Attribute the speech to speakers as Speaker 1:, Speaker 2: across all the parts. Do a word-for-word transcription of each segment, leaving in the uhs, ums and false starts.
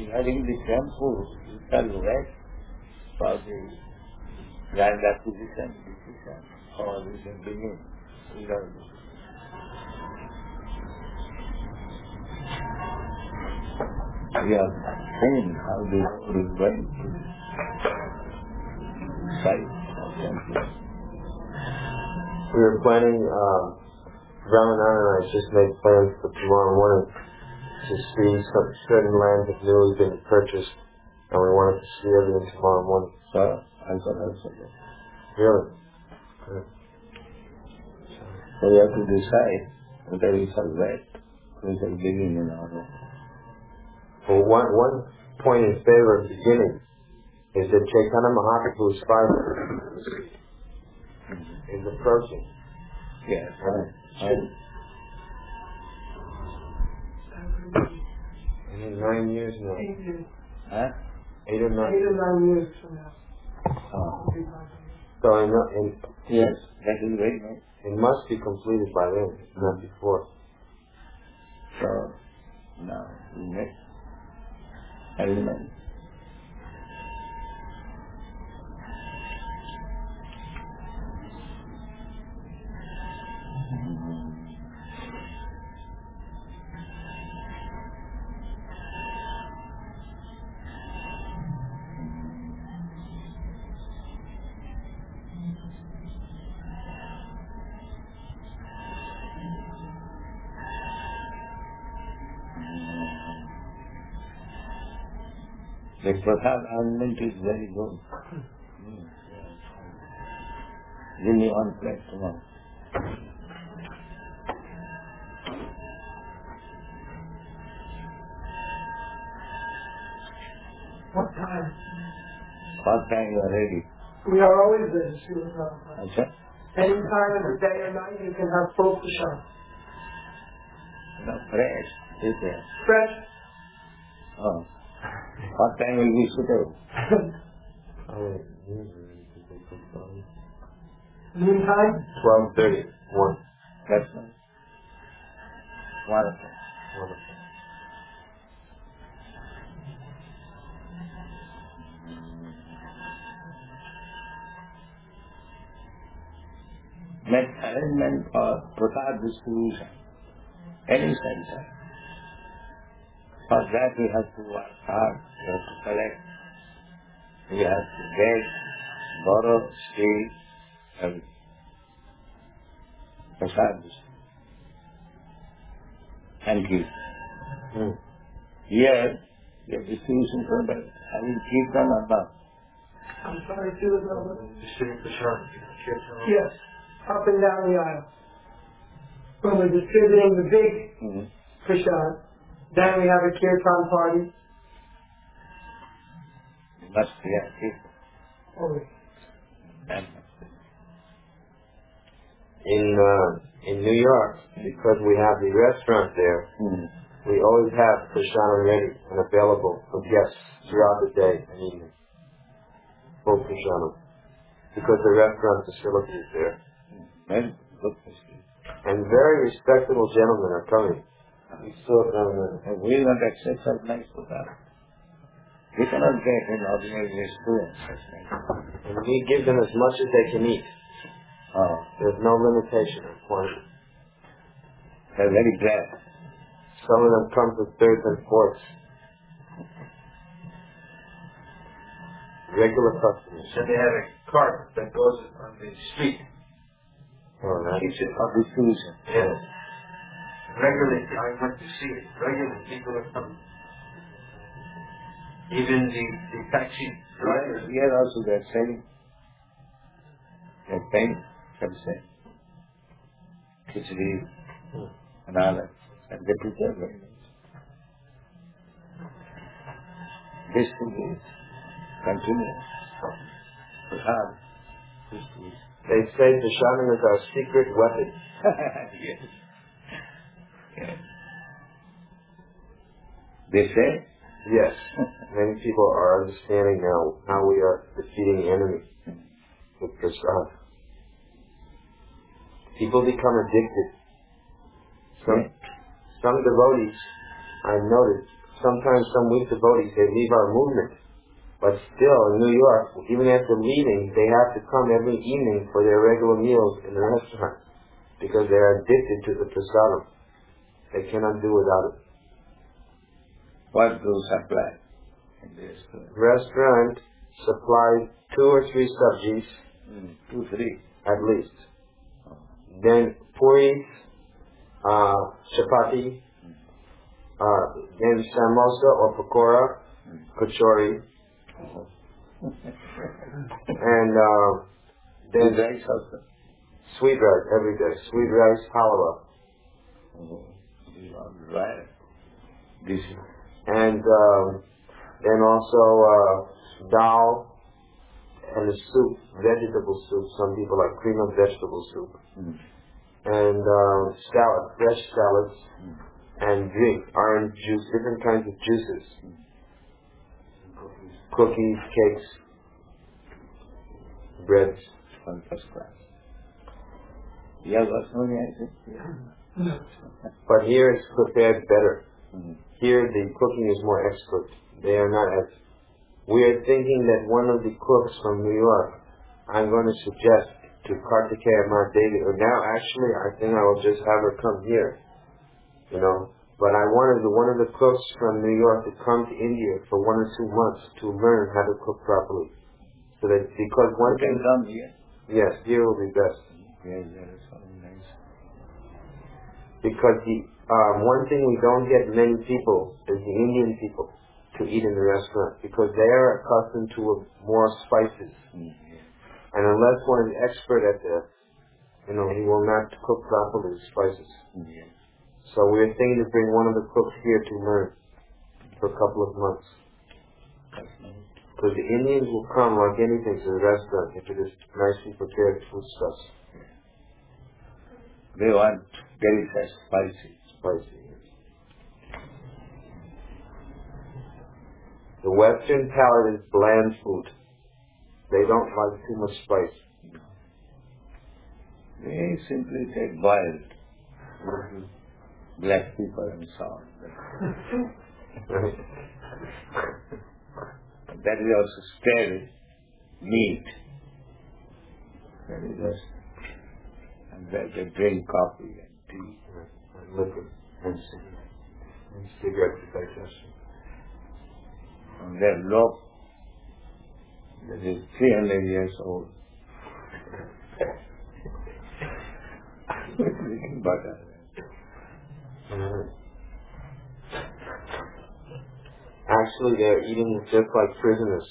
Speaker 1: regarding the temple, you shall wait for the grand acquisition, decision, or you can begin. You don't know. We are saying how the road is going to the site of temple.
Speaker 2: We were planning, um, Ramanand and I just made plans for tomorrow morning to see some certain land that newly been purchased, and we wanted to see everything tomorrow morning.
Speaker 1: So, I thought also that.
Speaker 2: Really? Good.
Speaker 1: So we have to decide whether we shall wait, we shall begin in our own.
Speaker 2: Well, one, one point in favor of beginning is that Chaitanya Mahaprabhu's father is approaching.
Speaker 1: Yes, right. Right.
Speaker 2: And in nine years now.
Speaker 3: Eight years.
Speaker 1: Huh?
Speaker 2: Eight or nine.
Speaker 3: Eight or nine years from now.
Speaker 1: Oh.
Speaker 2: So in, in,
Speaker 1: Yes, that is very nice.
Speaker 2: it must be completed by then, if not before.
Speaker 1: So, now, we make element. The prasad arrangement is very good. Mm. Give me one plate tomorrow.
Speaker 3: What time?
Speaker 1: What time you are ready?
Speaker 3: We are always ready, Srila Prabhupada.
Speaker 1: Acha?
Speaker 3: Any time of the day or night, you can have full prashad.
Speaker 1: No, fresh. Is there?
Speaker 3: Fresh.
Speaker 1: Oh. What time will be suitable?
Speaker 3: Noontime?
Speaker 2: Twelve thirty. One.
Speaker 1: That's nice. Wonderful.
Speaker 2: Wonderful.
Speaker 1: Make arrangement for prasad distribution. Any center. For that we have to work hard. We have to collect. We have to beg, borrow, steal, and prasad distribution. And give.
Speaker 2: Hmm.
Speaker 1: Here, the distribution product, I will keep them or not?
Speaker 3: I'm sorry, Srila Prabhupada.
Speaker 2: Distribute prasad.
Speaker 3: Yes, up and down the aisle. When we're distributing the big
Speaker 1: Mm-hmm.
Speaker 3: prasad, then we have a kirtan party.
Speaker 1: Must be a people.
Speaker 3: Always.
Speaker 1: And
Speaker 2: In uh, in New York, because we have the restaurant there,
Speaker 1: mm-hmm.
Speaker 2: we always have prashadam ready and available for guests throughout the day and evening. Full prashadam. Because the restaurant facility is there.
Speaker 1: Very good facility.
Speaker 2: And very respectable gentlemen are coming. We saw them.
Speaker 1: And we will not accept such nice prasad. We cannot get in ordinary restaurants such nice.
Speaker 2: And we give them as much as they can eat.
Speaker 1: Oh,
Speaker 2: There's no limitation on quantity.
Speaker 1: they're very glad.
Speaker 2: Some of them come with thirds and fourths. Regular customers.
Speaker 4: So they have a cart that goes on the street.
Speaker 2: Oh, nice.
Speaker 4: Keeps it
Speaker 1: Of distribution.
Speaker 4: Yes. Regularly, I went to see it. Regularly, people are coming. Even the, the taxi drivers.
Speaker 1: Here also they're selling. They're paying, shall say. Khichdi and all that. And they prepare very nice. This thing is continuous. Prasad. This is.
Speaker 2: They say prashadam is our secret weapon.
Speaker 1: Yes. Yes. They say?
Speaker 2: Yes. Many people are understanding now how we are defeating the enemy with prasad. People become addicted. Some
Speaker 1: Yeah.
Speaker 2: some devotees, I noticed, sometimes some weak devotees, they leave our movement. But still, in New York, even after leaving, they have to come every evening for their regular meals in the restaurant because they are addicted to the prasadam. They cannot do without it.
Speaker 1: What do supply in this
Speaker 2: restaurant? Supplies two or three sabjis,
Speaker 1: mm, two, three
Speaker 2: at least. Oh. Then puris, uh, chapati, mm. uh, then samosa or pakora, mm. kachori, oh. and uh, then
Speaker 1: rice also.
Speaker 2: Sweet rice every day. Sweet rice halwa.
Speaker 1: Oh, right. This is.
Speaker 2: And um, then also uh, dal and the soup, vegetable soup. Some people like cream of vegetable soup. Mm. And uh, salad, fresh salads, mm. and drink, orange juice, different kinds of juices. Mm. Cookies. Cookies, cakes, breads.
Speaker 1: From first class. Yeah, that's only I think. Yeah.
Speaker 2: But here it's prepared better.
Speaker 1: Mm-hmm. Here
Speaker 2: the cooking is more expert. They are not as... We are thinking that one of the cooks from New York, I'm going to suggest to Kartikeya Mahadevi, or now actually I think I will just have her come here, you know. But I wanted one of the cooks from New York to come to India for one or two months to learn how to cook properly. So that, because one
Speaker 1: you can
Speaker 2: thing...
Speaker 1: come here?
Speaker 2: Yes, here will be best.
Speaker 1: Yes, that is so nice.
Speaker 2: Because the um, one thing we don't get many people is the Indian people to eat in the restaurant because they are accustomed to a, more spices. Mm-hmm. And unless one is expert at this, you know, he will not cook properly with spices. Mm-hmm. So we're thinking to bring one of the cooks here to learn for a couple of months. Because the Indians will come like anything to the restaurant if it is nicely prepared foodstuffs.
Speaker 1: They want very spicy.
Speaker 2: Spicy. The Western palate is bland food. They don't like too much spice.
Speaker 1: They simply take boiled mm-hmm. black pepper and salt. That is also sterile meat. That is just, and they, they drink coffee and tea.
Speaker 2: And liquor and cigarettes. And cigarettes digestion.
Speaker 1: And their loaf that is three hundred years old. Butter.
Speaker 2: Mm-hmm. Actually, they're eating just like prisoners.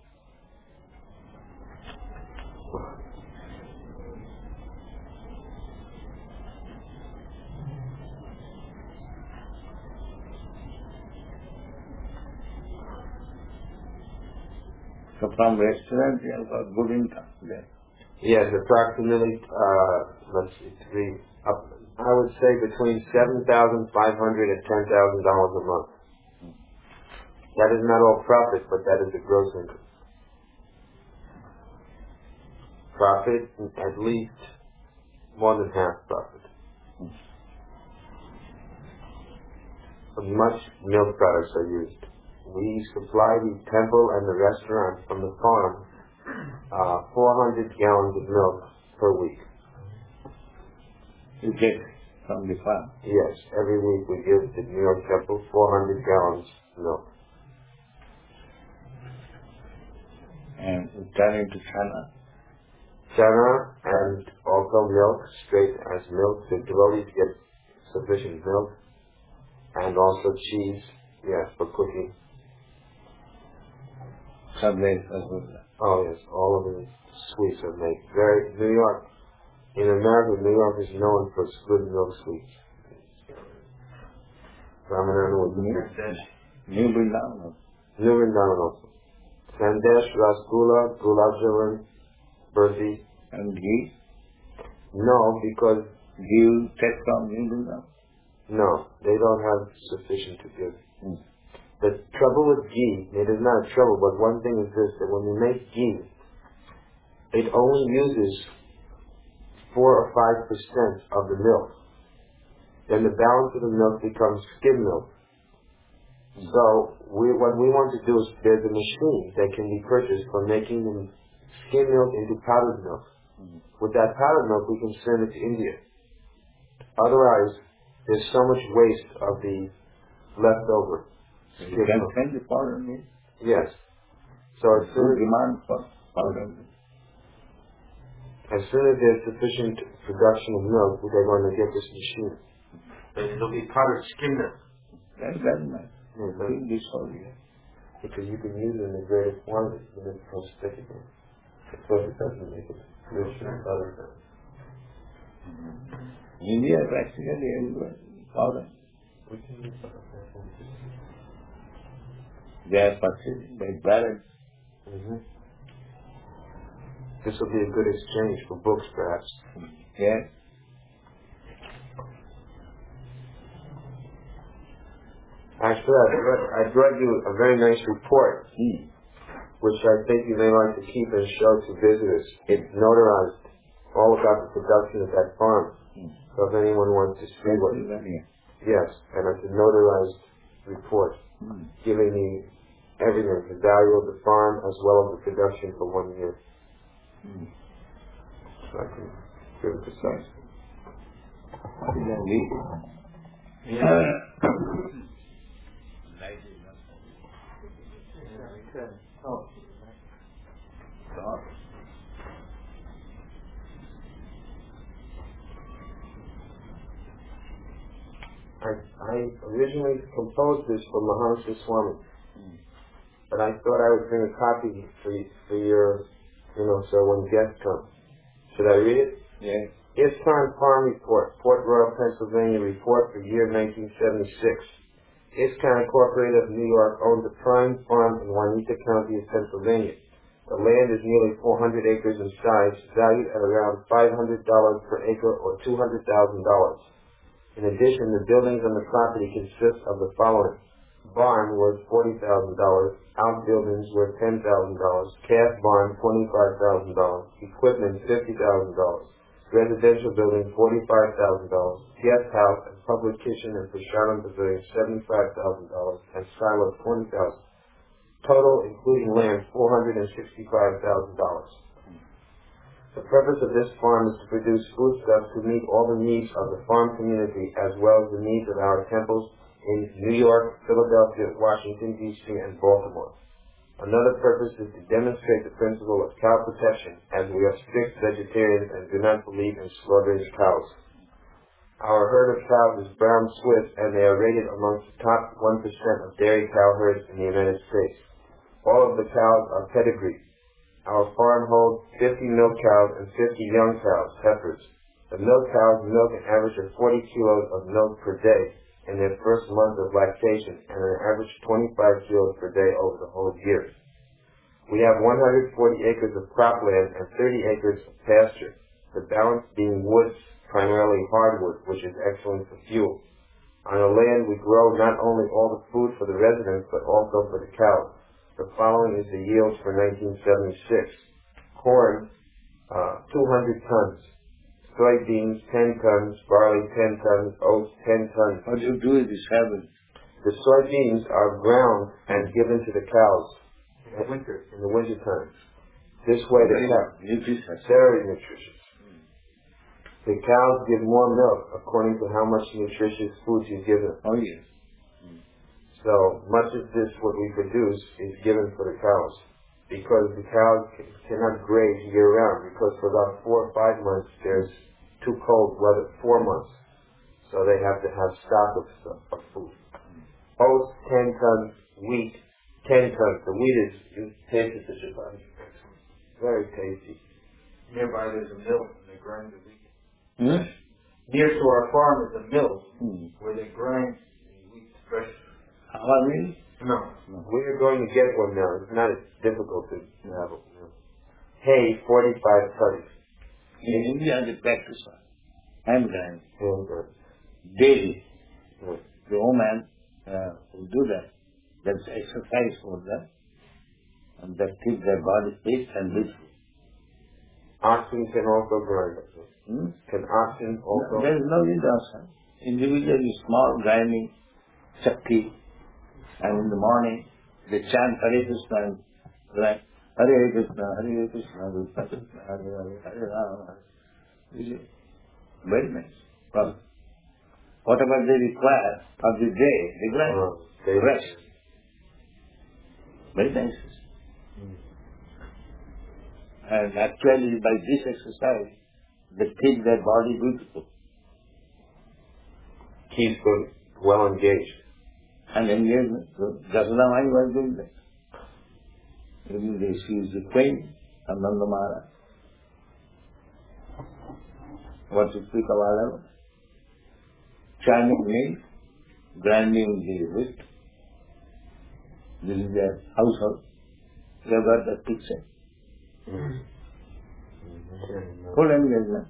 Speaker 1: So from restaurant you have got good income there.
Speaker 2: Yes, approximately, uh, let's see, three, up, I would say between seven thousand five hundred and ten thousand dollars a month. That is not all profit, but that is the gross income. Profit, at least more than half profit. But much milk products are used. We supply the temple and the restaurant from the farm uh, four hundred gallons of milk per week.
Speaker 1: You get from the farm?
Speaker 2: Yes, every week we give the New York temple four hundred gallons of milk.
Speaker 1: And we turn into chana?
Speaker 2: Chana and also milk, straight as milk. The devotees get sufficient milk. And also cheese, yes, for cooking.
Speaker 1: Sundays as well.
Speaker 2: Oh yes, all of the sweets are made. Very New York. In America, New York is known for its good milk sweets. Ramananda was
Speaker 1: New Vrindavan.
Speaker 2: New Vrindavan also. Sandesh, Rasgula, Gulab Jamun, Burfi.
Speaker 1: And ghee?
Speaker 2: No, because
Speaker 1: ghee you take from New Vrindavan?
Speaker 2: No, they don't have sufficient to give.
Speaker 1: Hmm.
Speaker 2: The trouble with ghee, it is not a trouble, but one thing is this, that when you make ghee, it only uses four or five percent of the milk. Then the balance of the milk becomes skim milk. Mm. So we, what we want to do is there's a machine that can be purchased for making the skim milk into powdered milk. Mm. With that powdered milk, we can send it to India. Otherwise, there's so much waste of the leftover.
Speaker 1: So you can send the powdered milk?
Speaker 2: Yes. So as soon as
Speaker 1: demand for powdered milk.
Speaker 2: As soon as there's sufficient production of milk, they're going to get this machine.
Speaker 4: And it'll be powdered skim milk.
Speaker 1: That's very nice.
Speaker 2: Mm-hmm.
Speaker 1: I think this all year.
Speaker 2: Because you can use it in the greatest quantity and it becomes stick again. Because it doesn't make it rich and butter.
Speaker 1: India practically everywhere powder. They are purchasing by barrels.
Speaker 2: Mm-hmm. This will be a good exchange for books, perhaps.
Speaker 1: Yes.
Speaker 2: Actually, I brought, I brought you a very nice report, mm. which I think you may like to keep and show to visitors. It's notarized, all about the production of that farm. Mm. So if anyone wants to see what... Yes, and it's a notarized report, mm. giving me everything, the value of the farm as well as the production for one year. Mm. So I can give it to size.
Speaker 1: Yeah.
Speaker 2: Oh. I, I originally composed this for Mahamsa Swami, mm. but I thought I would bring a copy for, for your, you know, so when guests come. Should I read it?
Speaker 1: Yes.
Speaker 2: ISKCON Farm Report, Port Royal, Pennsylvania Report for year nineteen seventy-six. ISKCON Incorporated of New York owns a prime farm in Juanita County of Pennsylvania. The land is nearly four hundred acres in size, valued at around five hundred dollars per acre or two hundred thousand dollars. In addition, the buildings on the property consist of the following. Barn worth forty thousand dollars, outbuildings worth ten thousand dollars, calf barn twenty-five thousand dollars, equipment fifty thousand dollars, residential building forty-five thousand dollars, guest house and public kitchen and Prasadam pavilion seventy-five thousand dollars, and silo twenty thousand dollars. Total, including land, four hundred sixty-five thousand dollars. The purpose of this farm is to produce foodstuffs to meet all the needs of the farm community as well as the needs of our temples in New York, Philadelphia, Washington, D C, and Baltimore. Another purpose is to demonstrate the principle of cow protection, as we are strict vegetarians and do not believe in slaughtering cows. Our herd of cows is brown Swiss, and they are rated amongst the top one percent of dairy cow herds in the United States. All of the cows are pedigreed. Our farm holds fifty milk cows and fifty young cows, heifers. The milk cows milk an average of forty kilos of milk per day in their first month of lactation and an average twenty-five kilos per day over the whole year. We have one hundred forty acres of cropland and thirty acres of pasture, the balance being woods, primarily hardwood, which is excellent for fuel. On the land we grow not only all the food for the residents but also for the cows. The following is the yields for nineteen seventy-six. Corn, uh, two hundred tons. Soybeans, ten tons. Barley, ten tons. Oats, ten tons.
Speaker 1: What do you do with this heaven?
Speaker 2: The soybeans are ground and given to the cows in the winter, in the winter time. This way the cows,
Speaker 1: nutritious.
Speaker 2: Very nutritious. Mm. The cows give more milk according to how much nutritious food you give them.
Speaker 1: Oh yes.
Speaker 2: So much of this, what we produce, is given for the cows. Because the cows c- cannot graze year-round, because for about four or five months there's too cold weather, four months. So they have to have stock of, stuff, of food. Oats, ten tons. Wheat, ten tons. The wheat is, you taste it, such a body. Very tasty.
Speaker 4: Nearby there's a mill, and they grind the wheat.
Speaker 1: Hmm?
Speaker 4: Near to our farm is a mill,
Speaker 1: Hmm.
Speaker 4: where they grind the wheat fresh.
Speaker 1: Our mill?
Speaker 4: No.
Speaker 2: No. We are going to get one now. It's not as difficult to have it. No. Hay, forty-five tons.
Speaker 1: In India, the practice one. Hand grind.
Speaker 2: Hand grind.
Speaker 1: Daily.
Speaker 2: Hmm.
Speaker 1: The woman uh, who do that, that's exercise for them, and that keep their body fit and beautiful.
Speaker 2: Oxen can also grind.
Speaker 1: Hmm?
Speaker 2: Can oxen also?
Speaker 1: There is no need of oxen. Individually small grinding chakki, And in the morning, they chant Hare Krishna and like Hare Krishna, Hare Krishna, Krishna Krishna, Hare Hare, Hare Rama. Very nice. Well, whatever they require of the day, they grant.
Speaker 2: Oh, they
Speaker 1: rest. Very nice.
Speaker 2: Mm.
Speaker 1: And actually, by this exercise, they keep their body beautiful.
Speaker 2: Keeps them well engaged.
Speaker 1: And engagement. So Jasodamai was doing that. Even they, she is the queen of Nanda Maharaj. What to speak of all of us? Charming means grinding the wheat. This is their household. You have got that picture.
Speaker 2: Mm.
Speaker 1: Full engagement.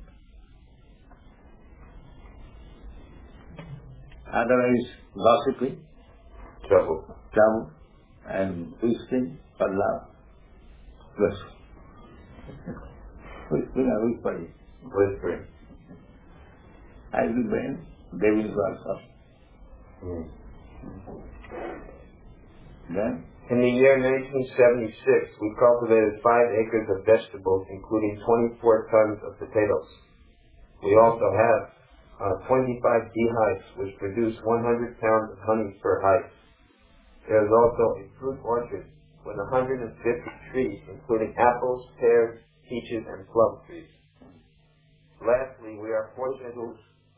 Speaker 1: Otherwise, gossiping,
Speaker 2: Trouble.
Speaker 1: trouble, and feasting for love. Yes. Whispering and whispering.
Speaker 2: Whispering.
Speaker 1: I will bring, they will also.
Speaker 2: Mm.
Speaker 1: Then,
Speaker 2: In the year nineteen seventy-six, we cultivated five acres of vegetables, including twenty-four tons of potatoes. We also have uh, twenty-five beehives, which produce one hundred pounds of honey per hive. There is also a fruit orchard with one hundred fifty trees, including apples, pears, peaches, and plum trees. Lastly, we are fortunate to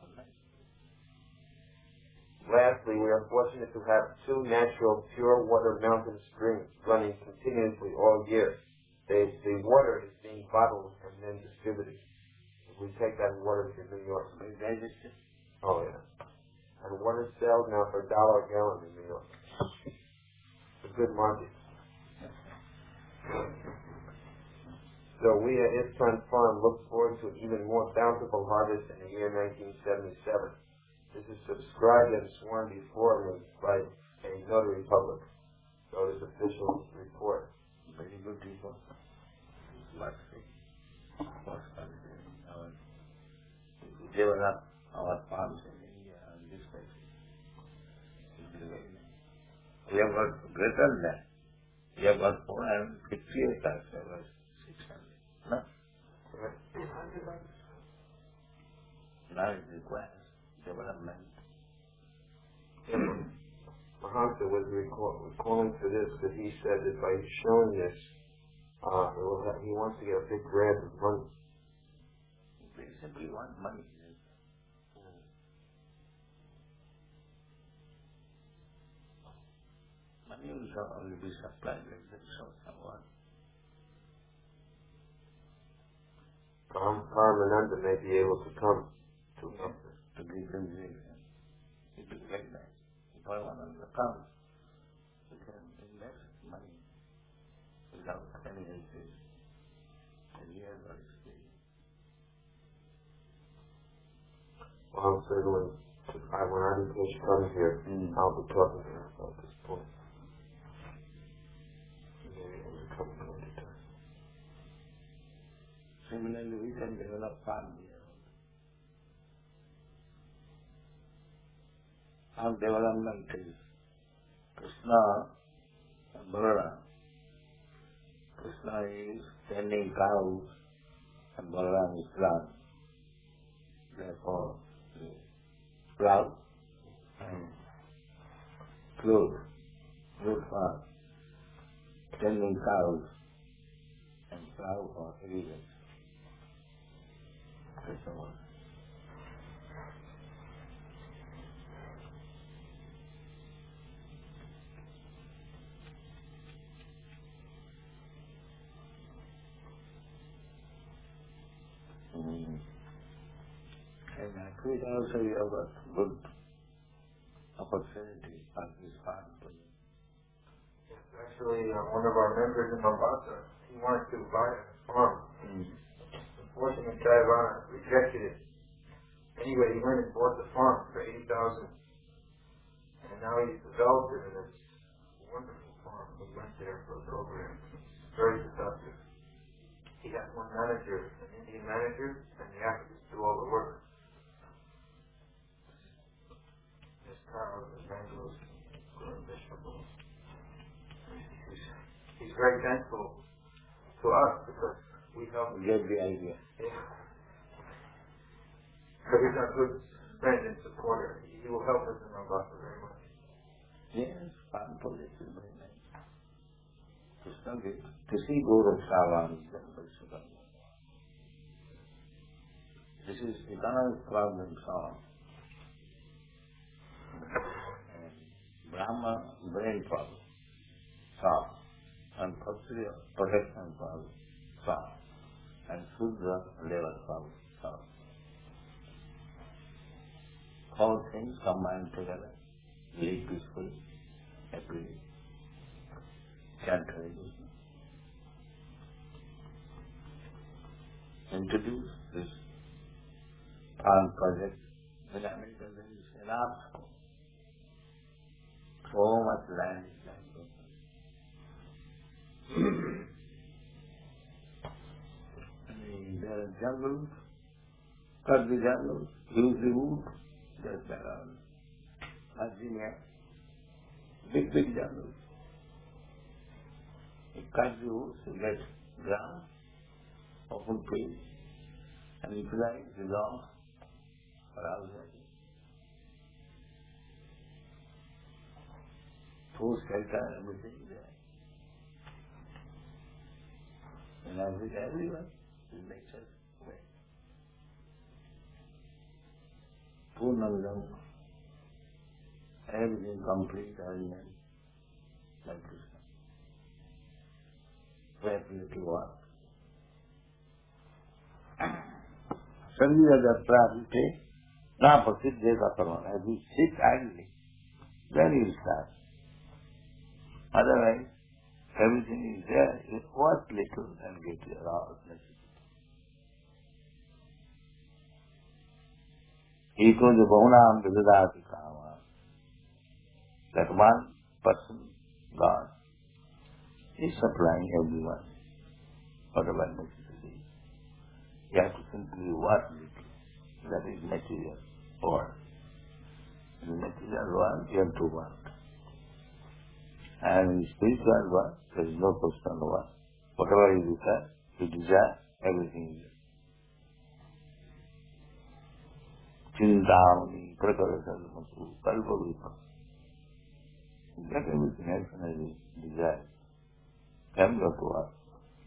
Speaker 2: Lastly, we are fortunate to have two natural pure water mountain springs running continuously all year. They, the water is being bottled and then distributed. We take that water to New York. Oh, yeah. And water sells now for a dollar a gallon in New York. It's a good market. So we at Iskon Farm look forward to an even more bountiful harvest in the year nineteen seventy-seven. This is subscribed and sworn before me by a notary public. So this official report.
Speaker 1: very good report. Last week, first country, our, to develop our farms in India and this country. We have got greater than that. We have got four hundred fifty acres, we have got six hundred. No? Now it requires development.
Speaker 2: Mahansa was recall, recalling for this because he said that by showing this, uh, it will have, he wants to get a big grant of money.
Speaker 1: They simply want money. Money will only be supplied like that, so someone.
Speaker 2: Ram Paramananda may be able to come to help us.
Speaker 1: To give them the, it is like that. If I want to come, you can invest money without any hesitation. And he has got experience.
Speaker 2: Well, certainly, I, when Adhipesh comes here,
Speaker 1: Mm.
Speaker 2: I'll be talking to him about this point. Maybe he'll come another time.
Speaker 1: Similarly, we can develop farm here. Our development is Krishna and Balaram. Krishna is tending cows and Balaram is plow. Therefore, the plow and clothes, clothes farm, tending cows and plow for irrigation. That's all. Mm. And actually also you have got good opportunity at this farm.
Speaker 2: Yes, actually, uh, one of our members in Mombasa, he wanted to buy a farm.
Speaker 1: Mm.
Speaker 2: Unfortunately, Taiwan rejected it. Anyway, he went and bought the farm for eighty thousand dollars. And now he's developed it, and it's a wonderful farm. We went there for a program. It's very productive. He has one manager, an Indian manager, and the Africans do all the work. His cows and mangoes
Speaker 4: and vegetables. He's, he's very thankful to us because we help him.
Speaker 1: Get the idea.
Speaker 4: Yeah. So he's a good friend and supporter. He will help us in Mombasa very much.
Speaker 1: Yes, fun position, very nice. Krishna did. To see Guru Savan, this is eternal problem solved. And Brahma, brain problem solved. And Kshatriya, protection problem solved. And Shudra, level problem solved. All things combined together, live peacefully, happily, chant Hare Krishna. Introduce this farm project. In America there is enough scope. So much land is like that. And there are jungles, cut the jungles, use the wood, just around Virginia, big, big jungles. You cut the wood, you get ground, open place, and utilize the law for housing. Food, shelter, everything there. And I visit everyone in nature's way. Purnamidam, everything complete arrangement like Krishna. Very little work. Sanjaya Datta na prasiddhe katarvan. As you sit idly, then you start. Otherwise, everything is there. You work little and get your hours necessary. Eko jo bahunam vidadati kama. That one person, God, is supplying everyone whatever necessary. You have to simply work little. That is material world. In the material world, you have to work. And in spiritual world, there is no question of work. Whatever you desire, you desire, everything is there. Chindamani, Prakarakamasu, Kalpavipa. Get everything else as you desire. Then go to work.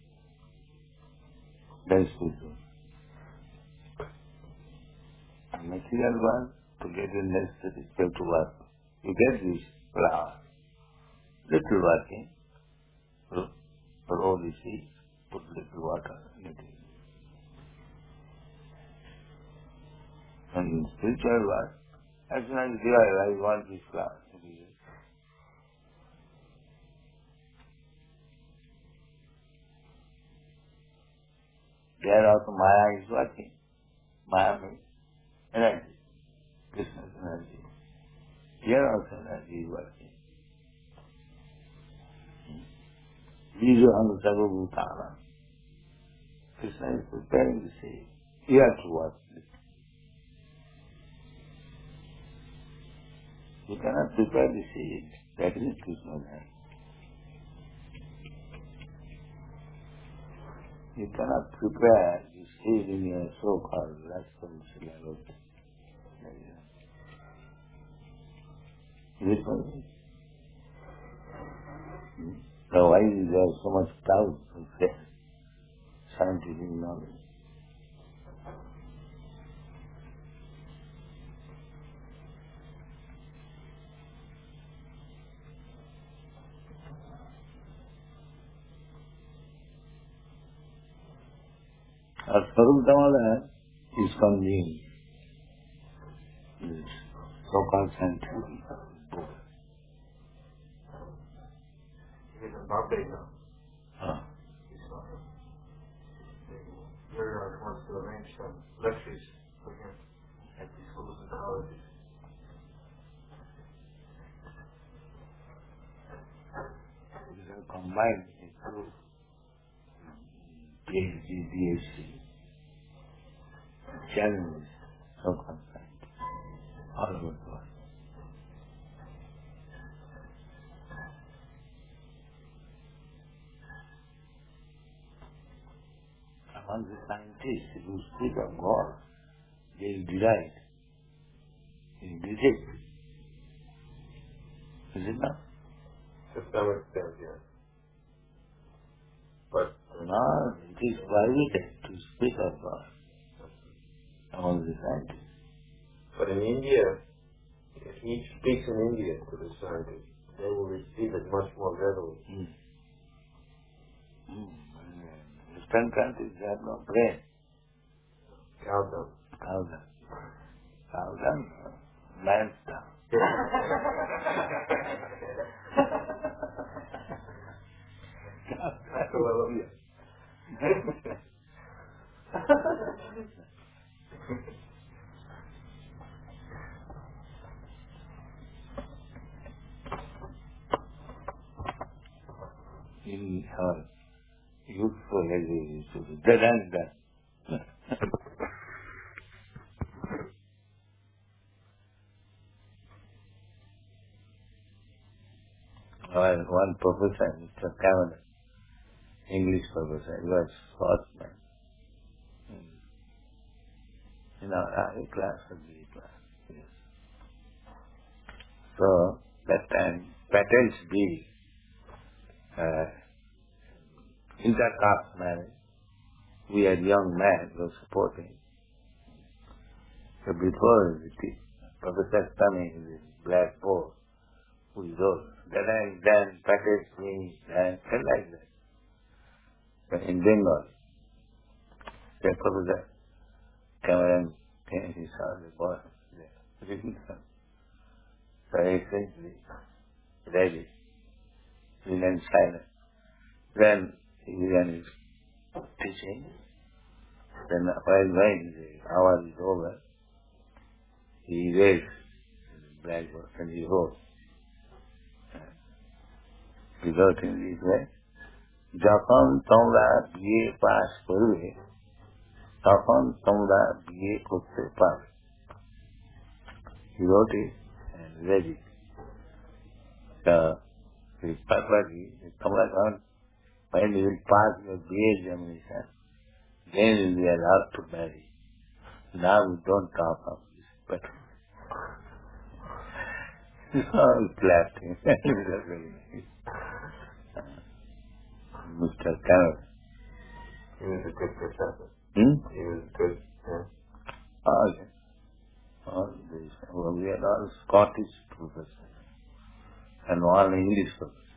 Speaker 1: Then spiritual. Material world, to get the necessary, you have to work. You get this flower. Little working, roll the seed, put little water in it. And in spiritual world, as soon as you realize I want this flower, it is it. There also Maya is working. Maya means energy, Krishna's energy. Here also energy is working. These are the Sarvabhutana. Krishna is preparing the seed. You have to watch it. You cannot prepare the seed. That is Krishna's hand. You cannot prepare the seed in your so-called rascal syllabus. Is it possible? So why is there so much doubt of scientific knowledge? Our Swarup Damodar is convened. This so-called scientific book.
Speaker 4: He's in Bombay now.
Speaker 1: Huh.
Speaker 4: He's not. Miriam wants to arrange some lectures for him at the schools and colleges.
Speaker 1: These are combined into PhD, PhD. Challenges, so-called science, all over the world. scientists who speak of God, they delight in music. Is it not?
Speaker 2: To some extent, yes. But
Speaker 1: No, it is prohibited to speak of God among the scientists.
Speaker 2: but in India, if he speaks in India to the scientists, they will receive it much more readily.
Speaker 1: Mm. Mm. In Western countries, they have no brain.
Speaker 2: Cow dung.
Speaker 1: Cow dung. Cow dung, man's dung.
Speaker 2: Hallelujah.
Speaker 1: In our youthful age, we used to be dead and done. Well, one professor, Mister Cameron, English professor, he was sportsman. In our high class or B class. Yes. So, that time, Patel's bill, uh, intercaste marriage, we had young men who were supporting. So before the t- professor coming with black board, we wrote, then and then Patel's bill, and and like that. But in Bengal, the professor Cameron came, he saw the boy there, written some. So he simply read it, remained silent. Then he began his teaching. Then while when the hour is over, he raised the blackboard and he wrote. He wrote in this way, যখন তোমরা বিয়ে pass করবে তখন তোমরা বিয়ে করতে পারবে. He wrote it and read it. So, the purpose is, তোমরা যখন when you will pass your B A examination, then you will be allowed to marry. Now we don't talk of this, but all clapped. Mister Cameron.
Speaker 2: He was a good professor.
Speaker 1: Hmm?
Speaker 2: He was good. Yeah.
Speaker 1: Oh, yes. All this. Well, we had all Scottish professors and one English professor.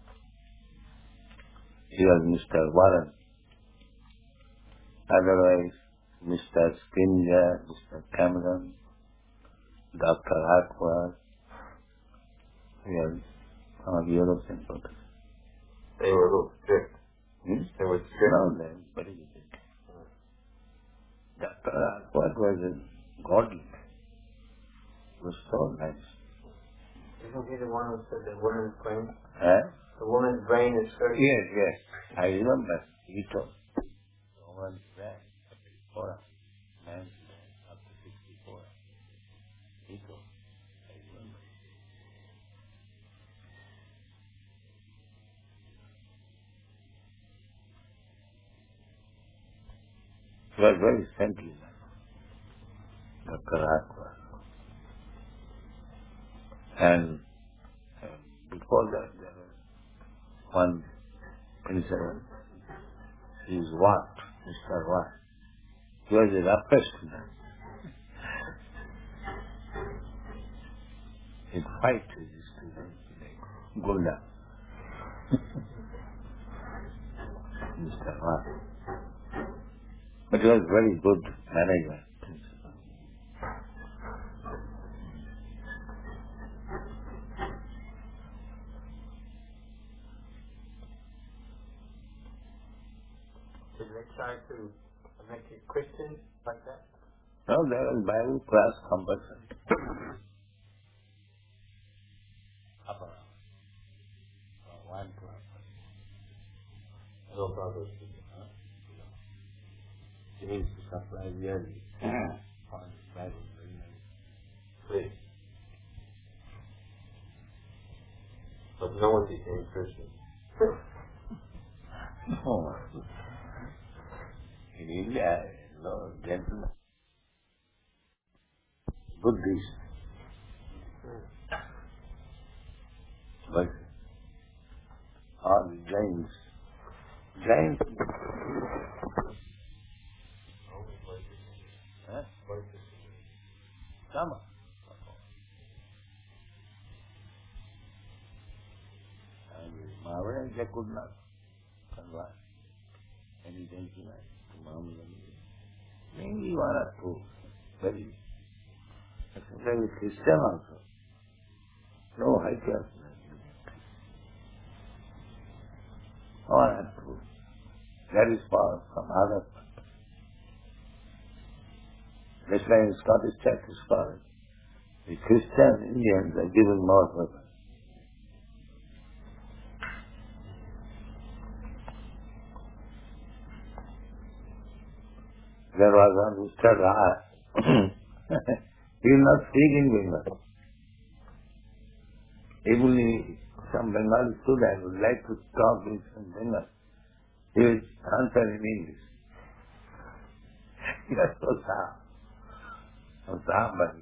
Speaker 1: He was Mister Warren. Otherwise, Mister Skinner, Mister Cameron, Doctor Hartwell, we had all European professors.
Speaker 2: They were a little strict.
Speaker 1: Hmm?
Speaker 2: They were strict.
Speaker 1: No, they were very good. Doctor Hartwell was a godly. He was so nice.
Speaker 2: Isn't he the one who said the woman's brain?
Speaker 1: Huh?
Speaker 2: The woman's brain is thirty.
Speaker 1: Yes, yes. I remember. He told. The woman's brain, fifty-four. Man's brain, up to sixty-four. He told. I remember. He was very saintly, Doctor Hartwell. And uh, before that, there was one incident. His Watt, Mister Watt. He was a roughest man. In fight with his students, like Gunda. Mister Watt. But he was very good manager.
Speaker 2: Did they try to make you Christian like that?
Speaker 1: No, there was Bible class compulsory. Upper. Uh, one class.
Speaker 2: No brothers.
Speaker 1: He needs to supply yearly on Bible. Very nice.
Speaker 2: Please. But no one became Christian.
Speaker 1: No. He In India, no gentlemen, Buddhists, but all the Jains, Jains, huh? Sama. And Mahavira, they could not convert any gentleman to Mahamudra. Maybe one or two, very, very Christian also. No high class. One or two. That is for some other. That's why in Scottish Church is called. The Christian Indians are given more purpose. There was one Mister Raj. He is not speaking Bengali. Even some Bengali student would like to talk with some Bengali. He will answer in English. He was so sad. So sad, but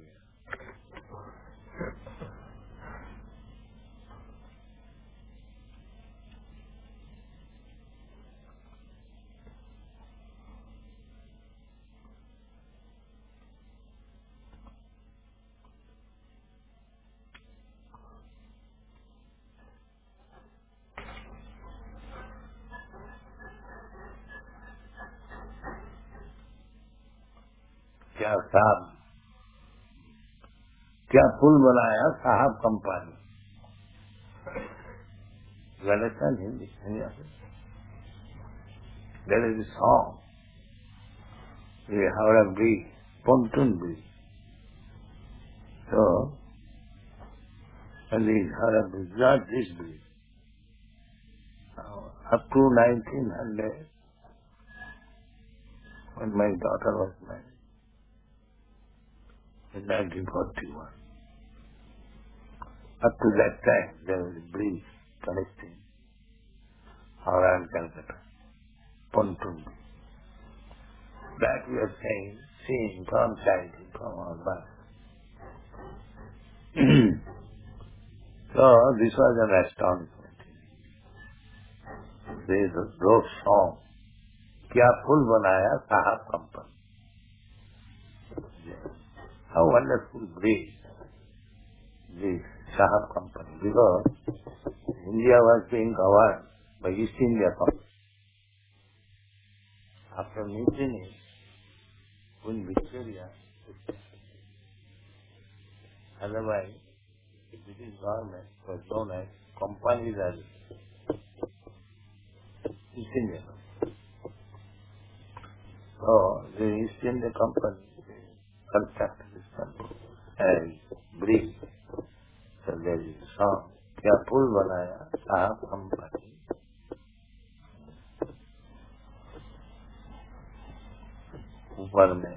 Speaker 1: क्या साहब क्या पुल बनाया साहब company You understand Hindi? There is a song. We have a bridge, pontoon bridge. So, and we have a bridge, not this bridge. Now, up to nineteen hundred, when my daughter was married, in nineteen forty-one. Up to that time, there was a bridge connecting Howrah and Calcutta, pontoon. That we are saying, seeing from sight, from our birth. So, this was an astonishment. They wrote song, Kya Pul Banaya Sahab Company. How wonderful bridge, this Sahab Company, because India was being governed by East India Company. After meeting it, Queen Victoria, otherwise, the British government was known as Company as East India Company. So, the East India Company constructed this country as bridge. So there is a song, Kya Pul Banaya Sahab Company. ऊपर में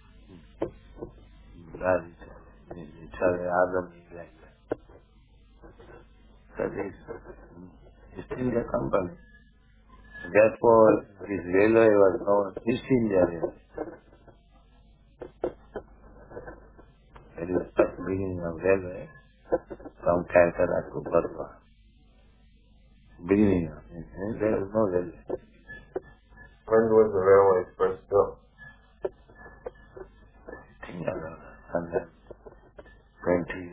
Speaker 1: गाड़ी चले आदमी like that. So this East India Company. Therefore, this railway was known as East India Railway. That is the first beginning of railway from Calcutta to Bardwan. Beginning of it. There was no railway.
Speaker 2: When was the railway first built?
Speaker 1: I think around one hundred twenty.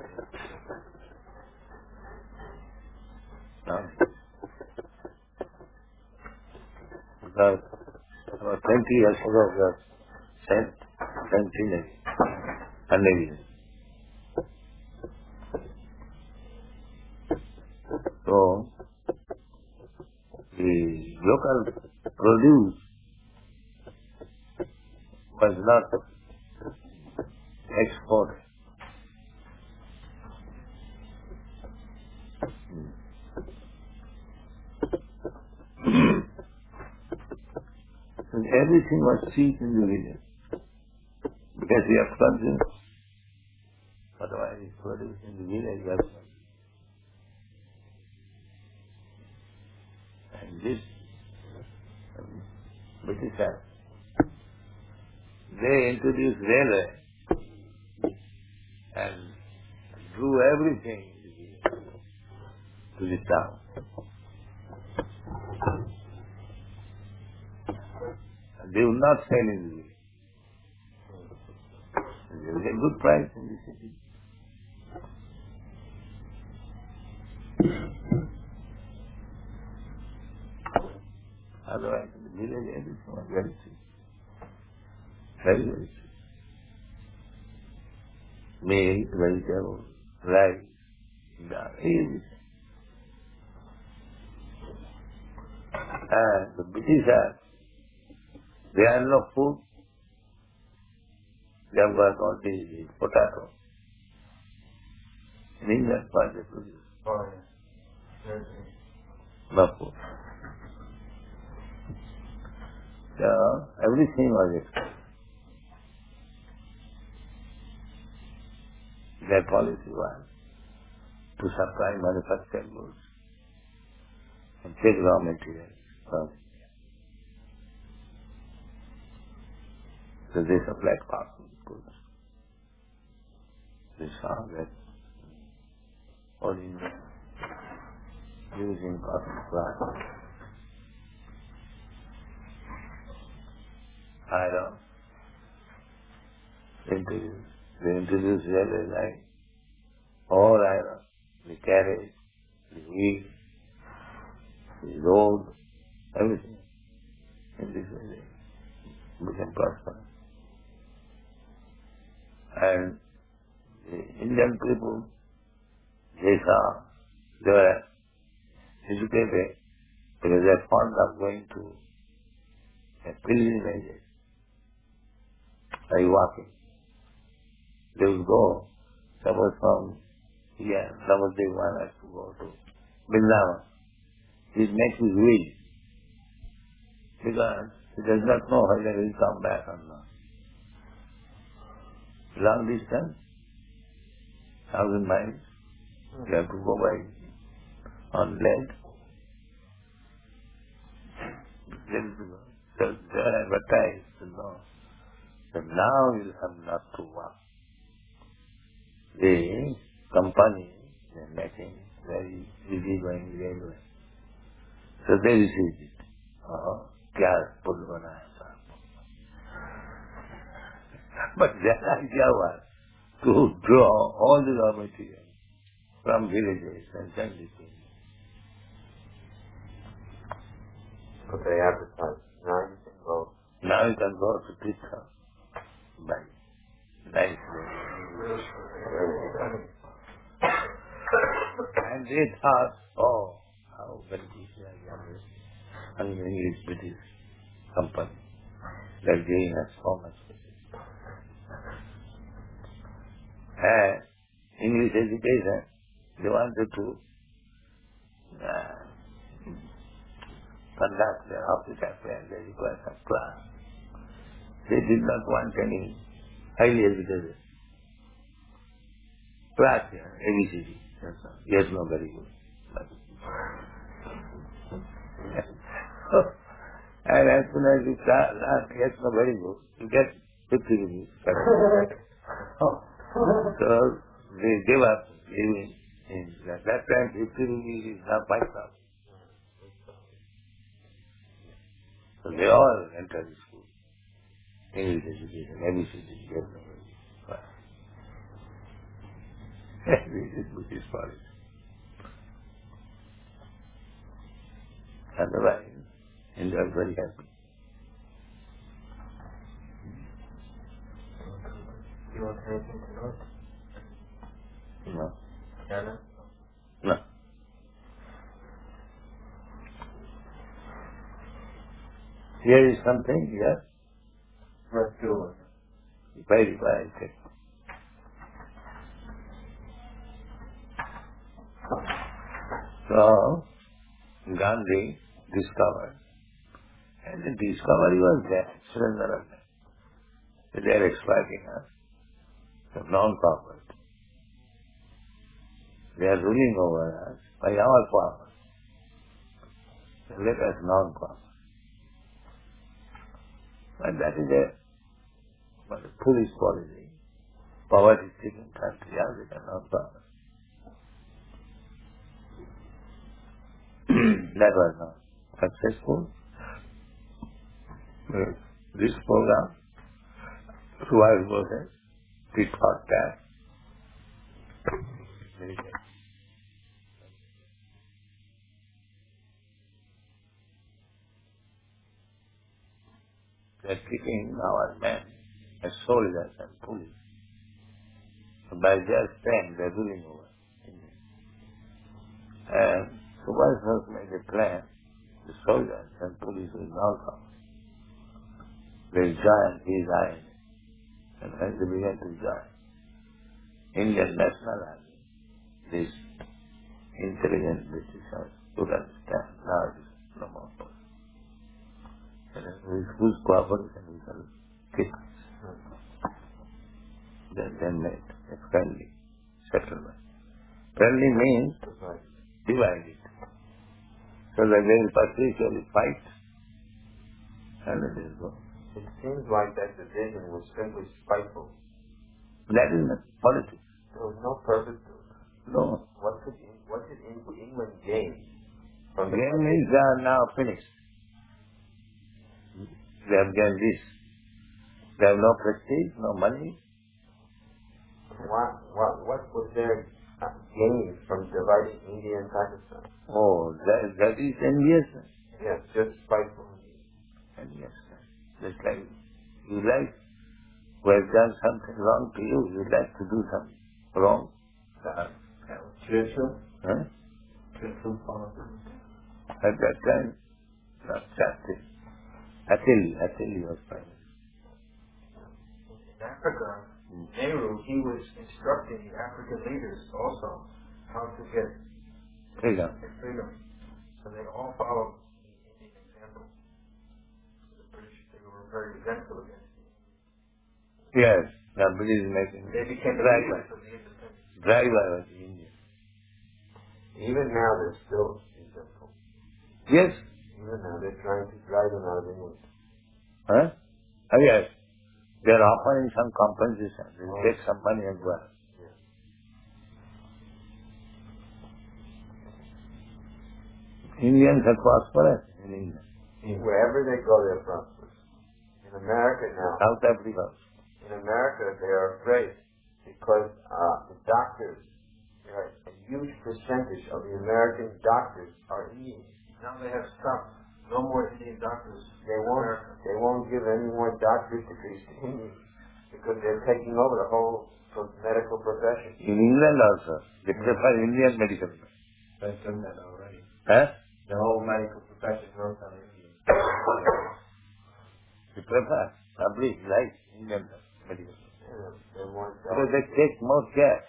Speaker 1: No? Because about twenty years ago we were sent centenary, hundred. So, the local produce was not exported. And everything was cheap in the village because we have consumed. Otherwise, it's produced in the village. We have consumed. And this um, British they introduced railway and drew everything to the town. And they would not sell in the village. There was a good price in the city. Otherwise, in the village, everything was very cheap. Very, very cheap. Milk, vegetables, rice, dal, everything. And the Britishers, they had no food. They have got all the, the potato. In England, what they produce?
Speaker 2: Oh, yeah.
Speaker 1: No food. So, everything was expensive. Their policy was to supply manufactured goods and take raw materials from India. So they supplied cotton goods. They saw that all India using cotton cloth. Iron. They introduced, they introduced railway line. All iron. The carriage, the wheel, the road, everything. In this way they became prosperous. And the Indian people, they saw, they were educated because they are fond of going to a pilgrimage by walking. They would go, suppose from here, suppose they want us to go to Vrindavan. He makes his will because he does not know whether he will come back or not. Long distance, thousand miles, you have to go by on leg. So they are advertised to know that now you have not to walk. The company is making very easy going railway. So they received it. Oh, kya pull banaya sir. But their idea was to draw all the raw materials from villages and send it in.
Speaker 2: But they advertise. Now you can go.
Speaker 1: Now you can go to Tirtha by nice way. And they thought, oh, how beneficial an English British company. They're giving us so much business. And English education, they wanted to uh, conduct their officer and they required some class. They did not want any highly educated class here, A B C D. Yes, no, very good. But and as soon as you start, yes, no, very good, you get fifty rupees. So they gave up living in that. That time fifty rupees is now five thousand. So they all entered the school. English education, A B C D, yes, no, very good. This is British policy. Otherwise, India is very happy.
Speaker 2: You want anything to know?
Speaker 1: No.
Speaker 2: Anna?
Speaker 1: No. Here is something, yes?
Speaker 2: Let's do it.
Speaker 1: Very, very good. So, Gandhi discovered, and the discovery was there, Surendra. They are exploiting us, the non-property. They are ruling over us by our property. They let us non-property. But that is a But the police policy, poverty-stricken country, yeah, they cannot power. That was not successful. With this program, Rural process, tit for tat. Very good. They are treating our men as soldiers and police. So by their strength, they are ruling over India. And Subhash has made a plan. The soldiers and police will now come. They join his army. And when they began to join, Indian National Army, this intelligent Britishers could understand now it is no more possible. And with whose cooperation we can kick. Then they made a friendly settlement. Friendly means divide it. So that they will particularly fight and it is go.
Speaker 2: It seems like that division was simply spiteful.
Speaker 1: That is not politics.
Speaker 2: There was no purpose to it.
Speaker 1: No.
Speaker 2: What could Eng- what did Eng- England gain from the
Speaker 1: Game means they are now finished. They have gained this. They have no prestige, no money.
Speaker 2: What, what, what was their uh, gain from dividing India and Pakistan?
Speaker 1: Oh, that, that is envious.
Speaker 2: Yes, just spiteful.
Speaker 1: Envious. Just like you like who has done something wrong to you, you like to do something wrong.
Speaker 2: Churchill?
Speaker 1: Huh?
Speaker 2: Churchill policy.
Speaker 1: At that time, not Churchill. Attili, Attili was prime minister.
Speaker 4: In Africa, Nehru, he was instructing the African leaders also how to get
Speaker 1: Freedom.
Speaker 4: freedom. So they all followed the Indian example. The British, they were very resentful against it.
Speaker 1: Yes, the British making
Speaker 4: They became the
Speaker 1: driver.
Speaker 4: leaders of the independence.
Speaker 1: Driver was Indian.
Speaker 2: Even now they're still resentful.
Speaker 1: Yes.
Speaker 2: Even now they're trying to drive them out of England.
Speaker 1: Huh? Oh, yes. They are offering some compensation. They will take some money as well.
Speaker 2: Yes.
Speaker 1: Indians are prosperous in England.
Speaker 2: Wherever they go, they're prosperous. In America now,
Speaker 1: South Africa.
Speaker 2: in America, they are afraid because uh, the doctors, you know, a huge percentage of the American doctors are Indian.
Speaker 4: Now they have stopped. No more Indian doctors.
Speaker 2: They won't. They won't give any more doctorate degrees to Indians because they're taking over the whole pro- medical profession.
Speaker 1: In England also, they prefer Indian medical.
Speaker 2: They've done that already.
Speaker 1: Huh?
Speaker 2: The whole medical profession runs on Indians.
Speaker 1: They prefer public like Indian medical.
Speaker 2: Yeah, they want
Speaker 1: Because they take more care.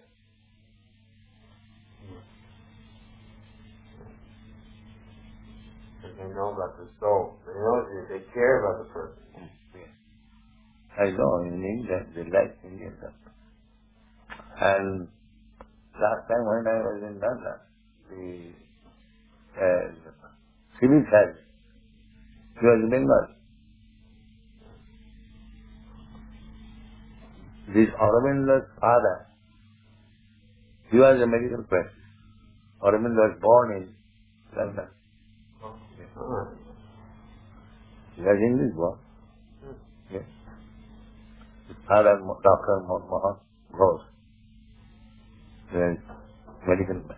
Speaker 2: They know about the soul. They know that they care about the person.
Speaker 1: I know in England they like Indian doctor. And last time when I was in London, the uh, civil service, he was Bengal. This Aurobindo's father, he was a medical practitioner. Aurobindo was born in London.
Speaker 2: Uh-huh.
Speaker 1: He was English born. Yes. His father, Doctor Mohan Ghosh, was medical man.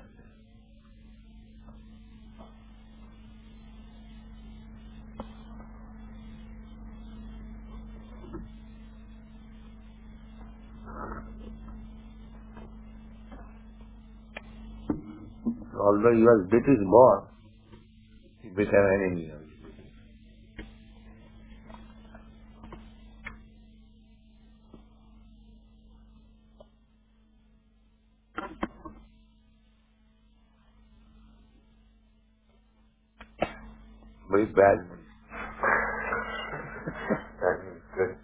Speaker 1: Although he was British born, he became an Indian. Very bad news.
Speaker 2: That means good.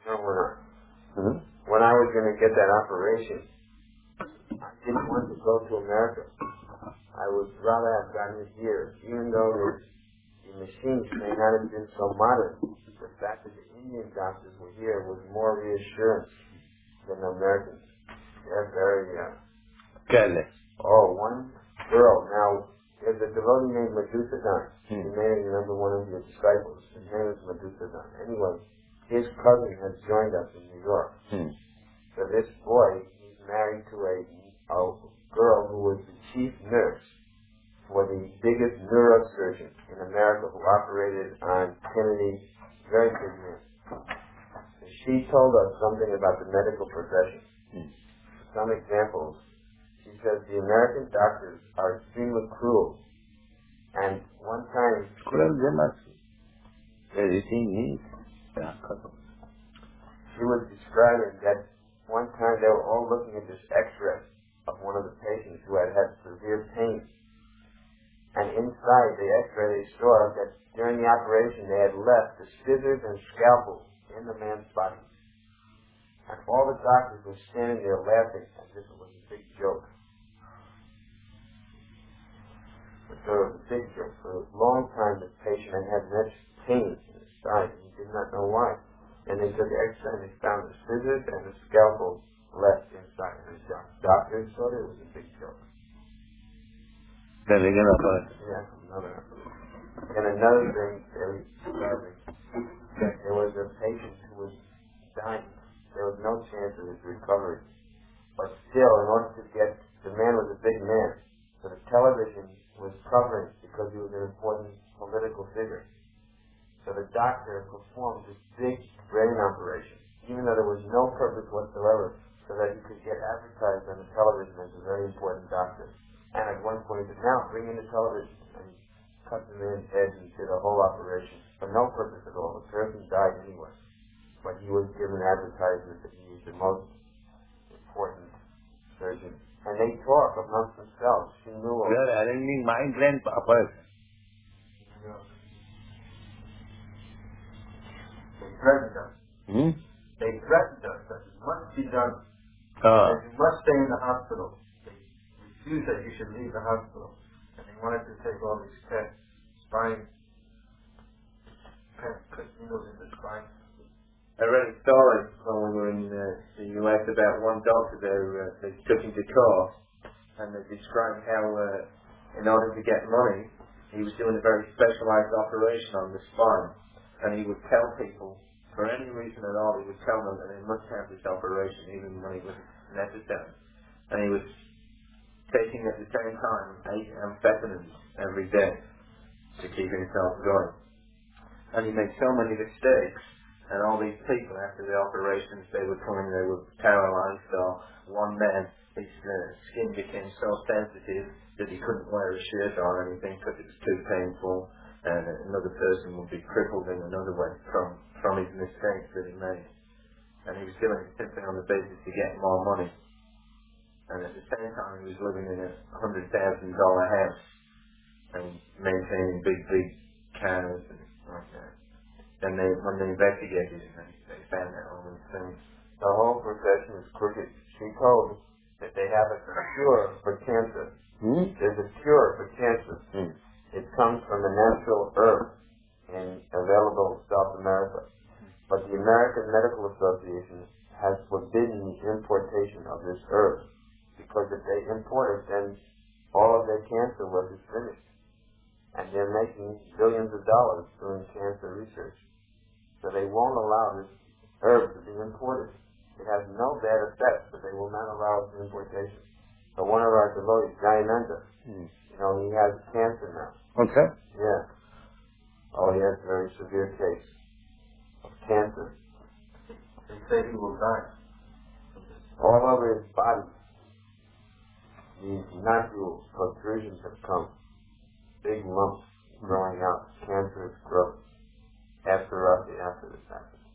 Speaker 2: know, when I, hmm? when I was going to get that operation, I didn't want to go to America. I would rather have gotten it here, even though the, the machines may not have been so modern. The fact that the Indian doctors were here was more reassurance than the Americans. They're very uh,
Speaker 1: careless.
Speaker 2: Oh, one girl. Now, there's a devotee named Madhusudan.
Speaker 1: Hmm.
Speaker 2: He may remember one of your disciples. His name is Madhusudan. Anyway, his cousin has joined us in New York.
Speaker 1: Hmm.
Speaker 2: So this boy, he's married to a, a girl who was the chief nurse for the biggest neurosurgeon in America who operated on Kennedy, very big man. And she told us something about the medical profession.
Speaker 1: Hmm.
Speaker 2: Some examples. She says the American doctors are extremely cruel. And one time,
Speaker 1: Cruel them as everything is.
Speaker 2: she was describing that one time they were all looking at this X-ray of one of the patients who had had severe pain. And inside the X-ray they saw that during the operation they had left the scissors and scalpel in the man's body. And all the doctors were standing there laughing as if it was a big joke. But so it was a big joke. For a long time the patient had had much pain in his side and he did not know why. And they took X-ray and they found the scissors and the scalpel left inside. And the doctors thought it was a big joke.
Speaker 1: Then again, about
Speaker 2: Yeah, another. And another thing, very disturbing, there was a patient who was dying. There was no chance of his recovery. But still, in order to get, the man was a big man, so the television was covering because he was an important political figure. So the doctor performed this big brain operation, even though there was no purpose whatsoever, so that he could get advertised on the television as a very important doctor. And at one point he said, now bring in the television. And he cut the man's head and did a whole operation for no purpose at all. The person died anyway. But he was given advertisement that he was the most important surgeon. And they talk amongst themselves. She knew
Speaker 1: we are arranging mind blend papas.
Speaker 4: They threatened us.
Speaker 1: Hmm?
Speaker 4: They threatened us that it must be done.
Speaker 1: Ah.
Speaker 4: That you must stay in the hospital. They refused that you should leave the hospital. And they wanted to take all these tests, spine, needles in the spine.
Speaker 2: I read a story when we were in uh, the U S about one doctor there, uh, they took him to court and they described how uh, in order to get money he was doing a very specialized operation on the spine, and he would tell people for any reason at all, he would tell them that they must have this operation even when it wasn't necessary, and he was taking at the same time eight amphetamines every day to keep himself going, and he made so many mistakes. And all these people, after the operations, they were coming, they were paralyzed, or one man, his uh, skin became so sensitive that he couldn't wear a shirt or anything because it was too painful, and another person would be crippled in another way from, from his mistakes that he made. And he was doing it simply on the basis to get more money. And at the same time, he was living in a one hundred thousand dollars house and maintaining big, big cars and like that. And they, when they investigated it, they, they found out all these things. The whole profession is crooked. She told that they have a cure for cancer.
Speaker 1: Hmm?
Speaker 2: There's a cure for cancer.
Speaker 1: Hmm.
Speaker 2: It comes from a natural herb in available South America. But the American Medical Association has forbidden the importation of this herb, because if they import it, then all of their cancer work is finished. And they're making billions of dollars doing cancer research. So they won't allow this herb to be imported. It has no bad effects, but they will not allow its importation. So one of our devotees, Jayananda,
Speaker 1: Hmm.
Speaker 2: you know, he has cancer now.
Speaker 1: Okay.
Speaker 2: Yeah. Oh, he has a very severe case of cancer.
Speaker 4: They say he will die.
Speaker 2: All over his body, these nodules, protrusions have come. Big lumps growing out, cancerous growth. After roughly after this happened.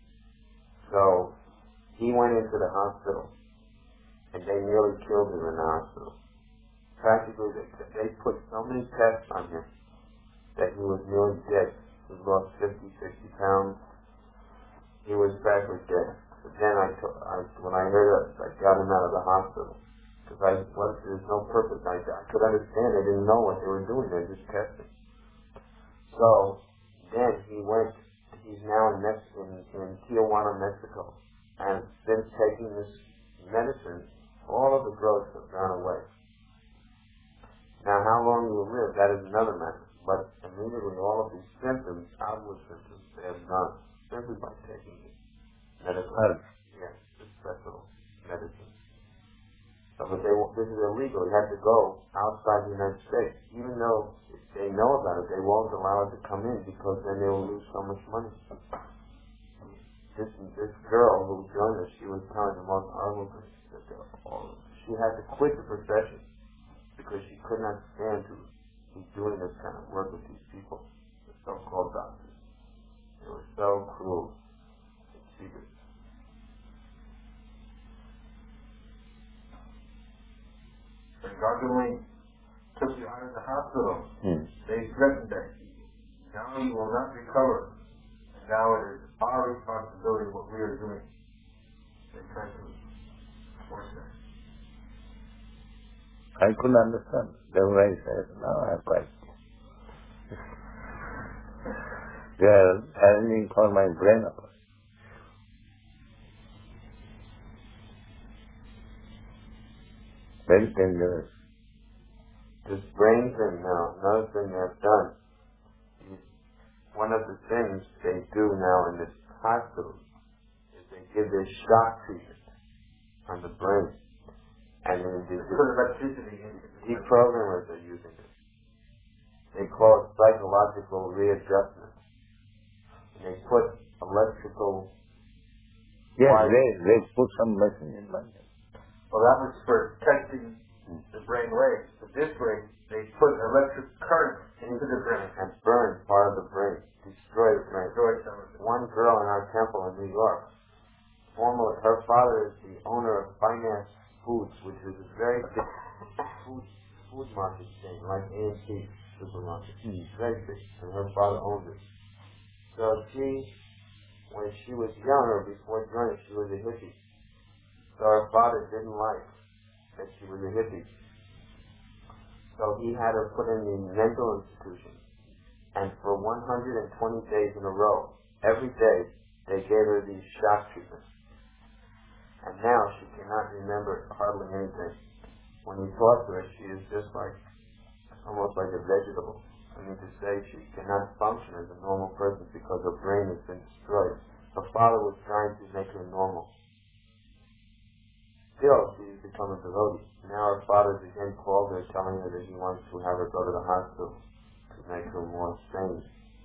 Speaker 2: So he went into the hospital and they nearly killed him in the hospital. Practically they, they put so many tests on him that he was nearly dead. He lost fifty, sixty pounds. he was practically dead. But then I, I when I heard it, I got him out of the hospital. Because I, what, there's no purpose. I, I could understand. They didn't know what they were doing. They were just testing. So then he went. He's now in, Mex- in, in Tijuana, Mexico. And since taking this medicine, all of the growths have gone away. Now, how long he will live, that is another matter. But immediately, all of these symptoms, outward symptoms, they have gone simply by taking it. Medical, yes, it's special medicine. So, but they, this is illegal. You have to go outside the United States. Even though they know about it, they won't allow it to come in because then they will lose so much money. This this girl who joined us, she was telling the most horrible things. That all, she had to quit the profession because she could not stand to be doing this kind of work with these people, the so-called doctors. They were so cruel and secret.
Speaker 4: When Gargamel took you out of the hospital,
Speaker 1: Hmm.
Speaker 4: they threatened that now you will not recover. And now it is our responsibility what we are doing. They tried to force that.
Speaker 1: I couldn't understand. Then I said, no, I'm quite. They are arranging for my brain. Very dangerous.
Speaker 2: This brain thing now, another thing they've done, is one of the things they do now in this hospital is they give this shock treatment on the brain. And then the,
Speaker 4: They put electricity in it.
Speaker 2: deprogrammers are using it. They call it psychological readjustment. And they put electrical...
Speaker 1: Yes,
Speaker 2: wires.
Speaker 1: they, they put some machine in my head.
Speaker 4: Well, that was for testing the brain waves. But this way, they put electric current into the brain.
Speaker 2: And burn part of the brain. Destroy the brain.
Speaker 4: Destroy some of it.
Speaker 2: One girl in our temple in New York, formerly, her father is the owner of Finance Foods, which is a very big food, food market chain, like A and P supermarket.
Speaker 1: Mm.
Speaker 2: Very big, and her father owned it. So she, when she was younger, before joining, she was a hippie. So her father didn't like that she was a hippie. So he had her put in the mental institution. And for one hundred twenty days in a row, every day, they gave her these shock treatments. And now she cannot remember hardly anything. When you talk to her, she is just like, almost like a vegetable. I mean to say, she cannot function as a normal person because her brain has been destroyed. Her father was trying to make her normal. Still, she's become a devotee. Now her father's again called her, telling her that he wants to have her go to the hospital to make her more sane.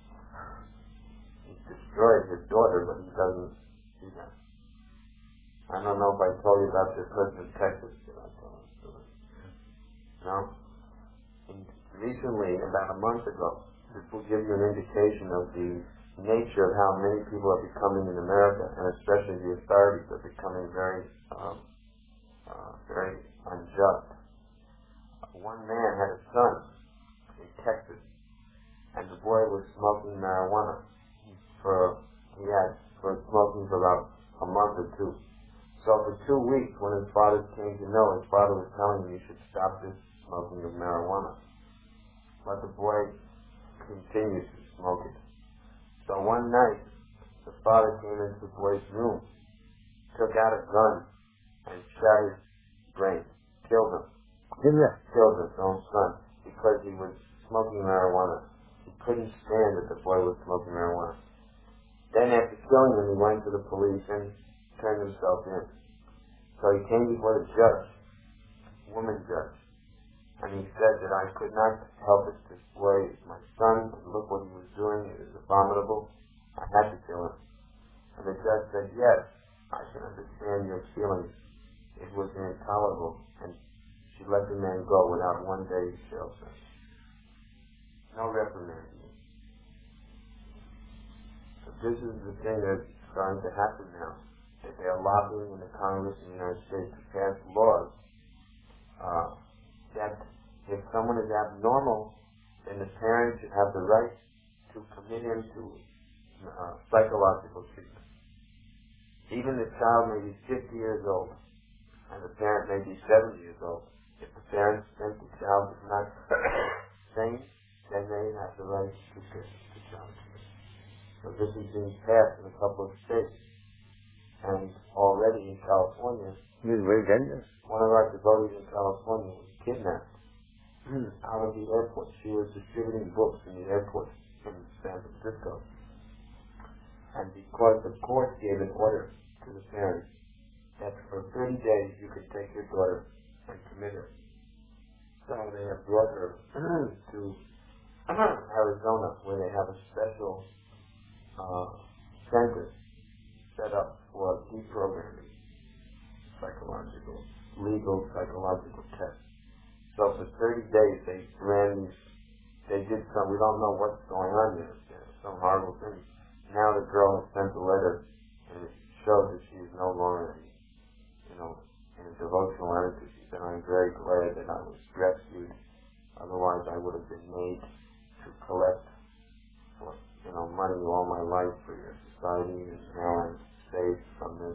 Speaker 2: He's destroyed his daughter, but he doesn't see that. I don't know if I told you about this person in Texas. Did I tell you? No? And recently, about a month ago, this will give you an indication of the nature of how many people are becoming in America, and especially the authorities are becoming very, um, uh, very unjust. One man had a son in Texas, and the boy was smoking marijuana for he had for smoking for about a month or two. So for two weeks, when his father came to know, his father was telling him, you should stop this smoking of marijuana. But the boy continued to smoke it. So one night, the father came into the boy's room, took out a gun, and shot his brain, killed him.
Speaker 1: Yeah.
Speaker 2: Killed his own son because he was smoking marijuana. He couldn't stand that the boy was smoking marijuana. Then after killing him, he went to the police and turned himself in. So he came before the judge, woman judge, and he said that I could not help it. This boy, my son, look what he was doing, it was abominable. I had to kill him. And the judge said, yes, I can understand your feelings. It was intolerable. And she let the man go without one day's jail sentence. No reprimand. So this is the thing that's starting to happen now. That they are lobbying in the Congress in the United States to pass laws uh, that if someone is abnormal, then the parents should have the right to commit him to uh, psychological treatment. Even the child may be fifty years old, and the parent may be seventy years old. If the parents think the child is not sane, then they have the right to get the child. So this is being passed in a couple of states. And already in California,
Speaker 1: This is very dangerous.
Speaker 2: one of our devotees in California was kidnapped out of the airport. She was distributing books in the airport in San Francisco. And because the court gave an order to the parents that for thirty days you could take your daughter and commit her. So they have brought her to Arizona, where they have a special uh, center set up for deprogramming psychological, legal psychological tests. So for thirty days they ran these, they did some, we don't know what's going on there, there's some horrible things. Now the girl has sent a letter and it shows that she is no longer, you know, in a devotional attitude. She said, I'm very glad that I was rescued, otherwise I would have been made to collect, for, you know, money all my life for your society, and now I'm saved from this.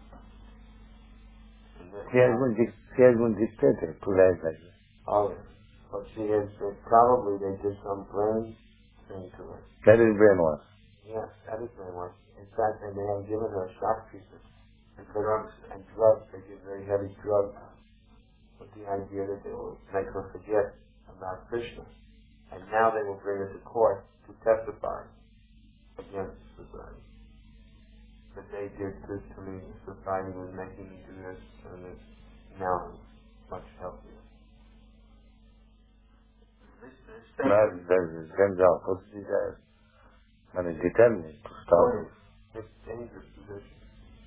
Speaker 2: And this
Speaker 1: She has been, dic- she has been dictated to life like this.
Speaker 2: Oh, yeah. But she has been, probably they did some brain thing to her.
Speaker 1: That is brainwash.
Speaker 2: Yes, that is brainwash. In fact, and they have given her shock treatment. And drugs, and drugs, they give very heavy drugs with the idea that they will make her forget about Krishna. And now they will bring her to court to testify against society. That they did this to me, society was making me do this, and this. Now I'm much healthier.
Speaker 1: Now there's Denzel, what's he says? And it's determined to stop.
Speaker 2: It's a dangerous position.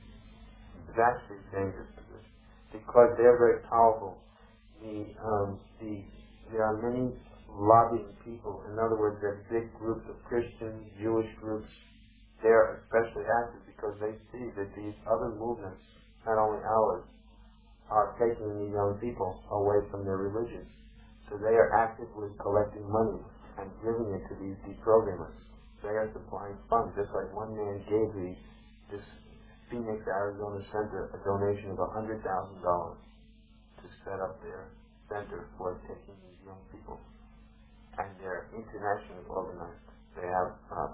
Speaker 2: It's actually a dangerous position. Because they're very powerful. The, um, the, there are many lobbying people. In other words, there are big groups of Christians, Jewish groups. They're especially active because they see that these other movements, not only ours, are taking the young people away from their religion. So they are actively collecting money and giving it to these deprogrammers. They are supplying funds, just like one man gave the, this Phoenix, Arizona Center a donation of one hundred thousand dollars to set up their center for taking these young people. And they're internationally organized. They have uh,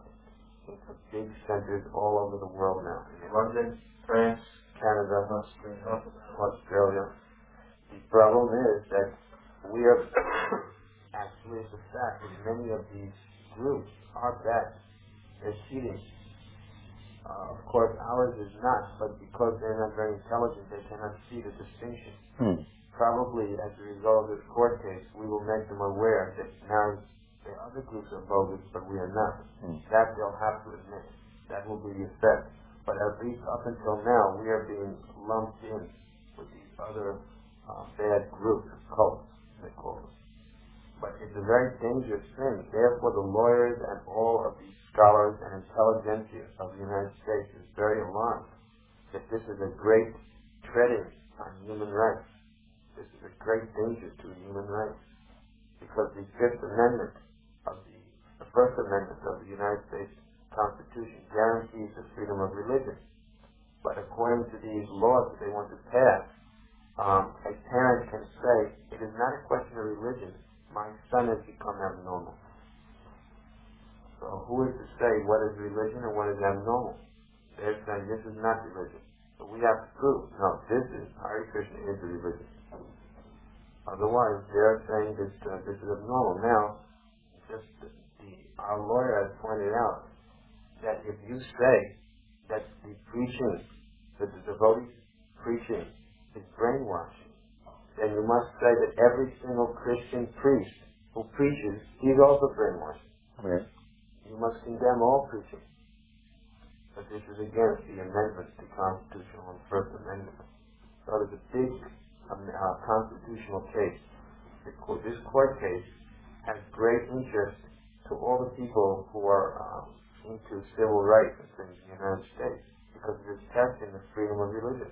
Speaker 2: big centers all over the world now. In London, France, Canada, Australia. Australia. The problem is that we are actually, it's a fact that many of these groups are bad. They're cheating. Uh, of course, ours is not, but because they're not very intelligent, they cannot see the distinction.
Speaker 1: Hmm.
Speaker 2: Probably as a result of this court case, we will make them aware that now the other groups are bogus, but we are not.
Speaker 1: Hmm.
Speaker 2: That they'll have to admit. That will be the effect. But at least up until now, we are being lumped in with these other uh, bad groups, cults, they call them. But it's a very dangerous thing. Therefore, the lawyers and all of these scholars and intelligentsia of the United States is very alarmed that this is a great treading on human rights. This is a great danger to human rights. Because the Fifth Amendment of the, the First Amendment of the United States Constitution guarantees the freedom of religion. But according to these laws that they want to pass, um, a parent can say, it is not a question of religion, my son has become abnormal. So who is to say what is religion and what is abnormal? They're saying this is not religion. But we have to prove, no, this is, Hare Krishna is the religion. Otherwise, they're saying that uh, this is abnormal. Now, just the, the, our lawyer has pointed out that if you say that the preaching, that the devotee preaching is brainwashing, then you must say that every single Christian priest who preaches, he's also brainwashing.
Speaker 1: Yes.
Speaker 2: You must condemn all preaching. But this is against the amendments to constitutional and First Amendment. So there's a big um, uh, constitutional case. This court case has great interest to all the people who are um, into civil rights and things in the United States, because it is testing the freedom of religion.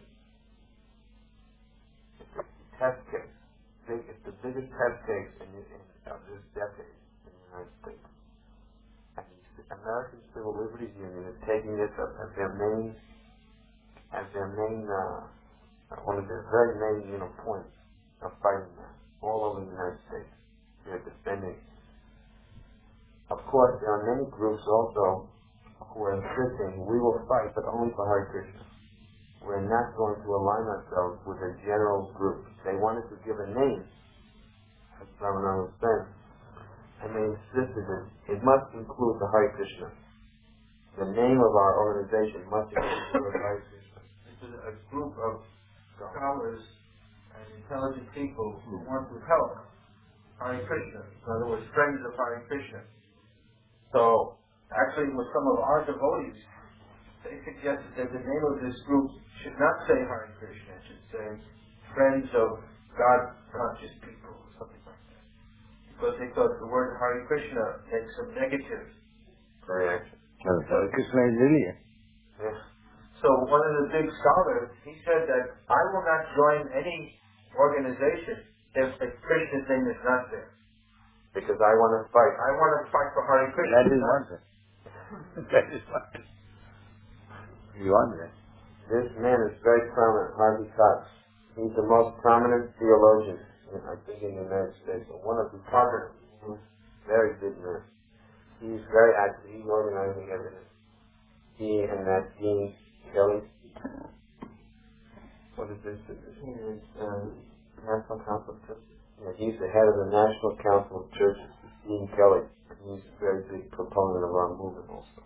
Speaker 2: It's a test case. It's the biggest test case in, in of this decade in the United States. And the American Civil Liberties Union is taking this up as their main as their main, uh, one of their very main, you know, points of fighting that all over the United States. They're defending. Of course, there are many groups also who are insisting we will fight, but only for Hare Krishna. We're not going to align ourselves with a general group. They wanted to give a name, as Ramananda was saying, and they insisted that it must include the Hare Krishna. The name of our organization must include Hare Krishna.
Speaker 4: This is a group of scholars and intelligent people who want to help Hare Krishna. In other words, friends of Hare Krishna. So, actually with some of our devotees, they suggested that the name of this group should not say Hare Krishna, it should say Friends of God-Conscious People, or something like that. Because they thought the word Hare Krishna makes some negative reaction.
Speaker 1: Hare Krishna is really.
Speaker 4: Yeah. So one of the big scholars, he said that I will not join any organization if the Krishna's name is not there.
Speaker 2: Because I want to fight.
Speaker 4: I want to fight for Hare Krishna.
Speaker 1: That is one thing. That is one thing. You want that?
Speaker 2: This man is very prominent, Harvey Cox. He's the most prominent theologian, in, I think, in the United States. One of the prominent, very good man. He's very active. He's organizing everything. He and that Dean Kelly. What is this? He is uh, National Council of Churches. Yeah, he's the head of the National Council of Churches, Dean Kelly. He's a very big proponent of our movement also.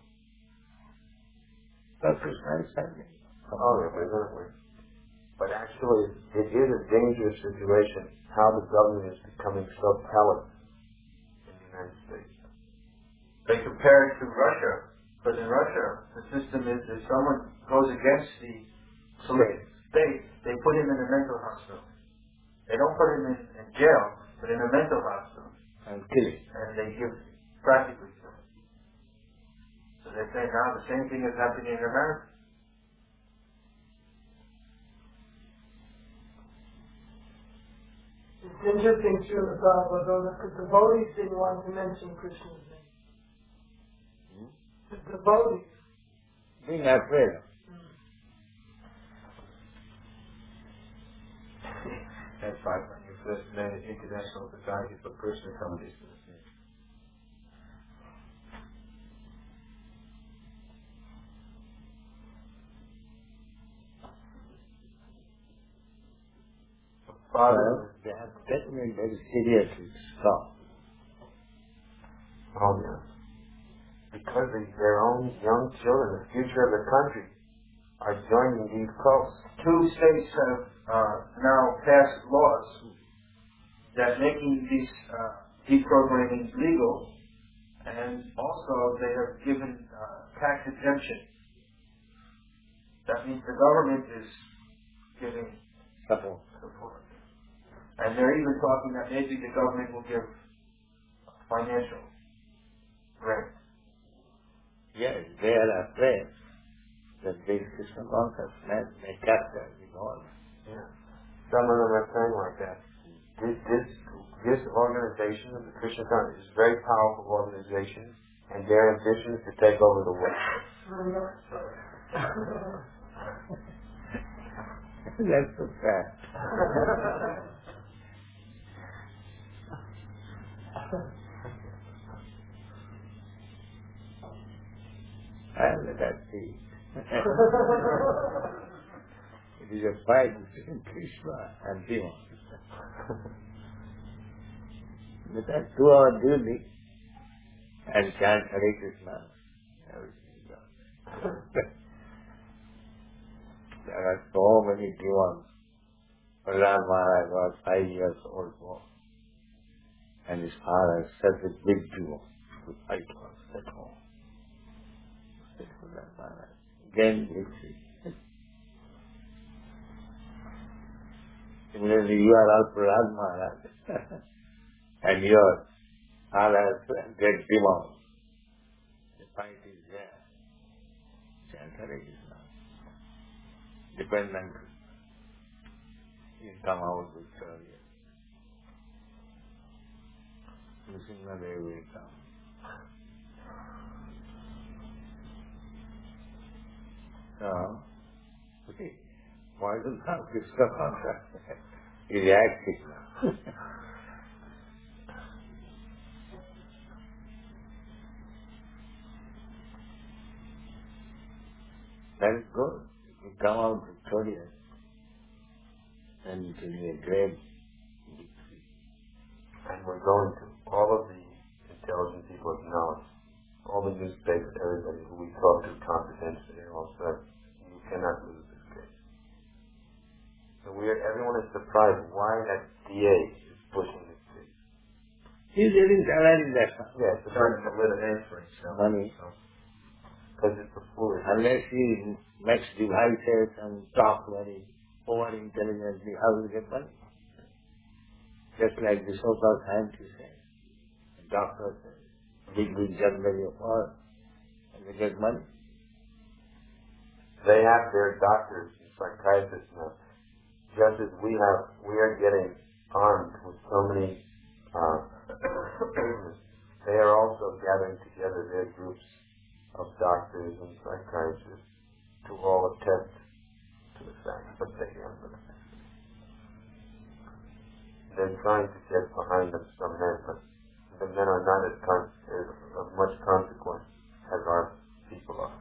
Speaker 1: Hare Krishna is happening.
Speaker 2: Oh, evidently. But actually, it is a dangerous situation how the government is becoming so callous in the United States.
Speaker 4: They compare it to Russia, but in Russia, the system is if someone goes against the state, state they put him in a mental hospital. They don't put him in, in jail, but in a mental hospital.
Speaker 1: And kill him.
Speaker 4: And they give practically to him. So they say now the same thing is happening in America.
Speaker 3: It's interesting too, the Prabhupada, because the devotees didn't want to mention Krishna's name.
Speaker 1: Hmm?
Speaker 3: The devotees.
Speaker 1: Being afraid.
Speaker 3: Mm.
Speaker 4: That's why when you first made International Society for Krishna Consciousness.
Speaker 1: Father, they have taken it very seriously to stop.
Speaker 2: Oh, yes. Because of their own young children, the future of the country, are joining these cults.
Speaker 4: Two states have uh, now passed laws that making these uh, deprogramming legal, and also they have given uh, tax exemption. That means the government is giving
Speaker 1: Support.
Speaker 4: support. And they're even talking that maybe the government will give financial grant.
Speaker 1: Yes, they are afraid that this Krishna consciousness may capture the all.
Speaker 2: Yeah. Some of them are saying like that. This, this, this organization, the Krishna Consciousness, is a very powerful organization, and their ambition is to take over the world.
Speaker 1: That's so sad. And let us see. It is a fight between Krishna and demons. Let us do our duty and chant Hare Krishna. Everything is done. There are so many demons. Prahlad Maharaj was five years old boy, and his father such a big demon to fight us at home. Said Prahlad Maharaj, again victory. Similarly, you are all Prahlad Maharaj, and your father great demon. The fight is there. Chant Hare Krishna. Dependent. You come out victorious. Nrsimhadev will come. So, the Poison now, Krishna consciousness. He reacts it now. That is good. You come out victorious and it will be a great victory.
Speaker 2: And we're going to all of the intelligent people acknowledge, all the newspapers, everybody who we talk to confidentially, they all said, you cannot lose this case. So we are, everyone is surprised why that D A is pushing this case.
Speaker 1: He's getting salary, that's all.
Speaker 2: Yeah, it's trying to live an for himself.
Speaker 1: Money.
Speaker 2: Because it's a foolish.
Speaker 1: Unless he makes devices and talk very over intelligently, how will he get money? Just like the so-called scientists say, doctors say, big, big generally of all, and they get money.
Speaker 2: They have their doctors and psychiatrists now. Just as we have, we are getting armed with so many uh, cases. They are also gathering together their groups of doctors and psychiatrists to all attest to the fact that they are the They're trying to get behind them some men, but the men are not as, con- as of much consequence as our people are.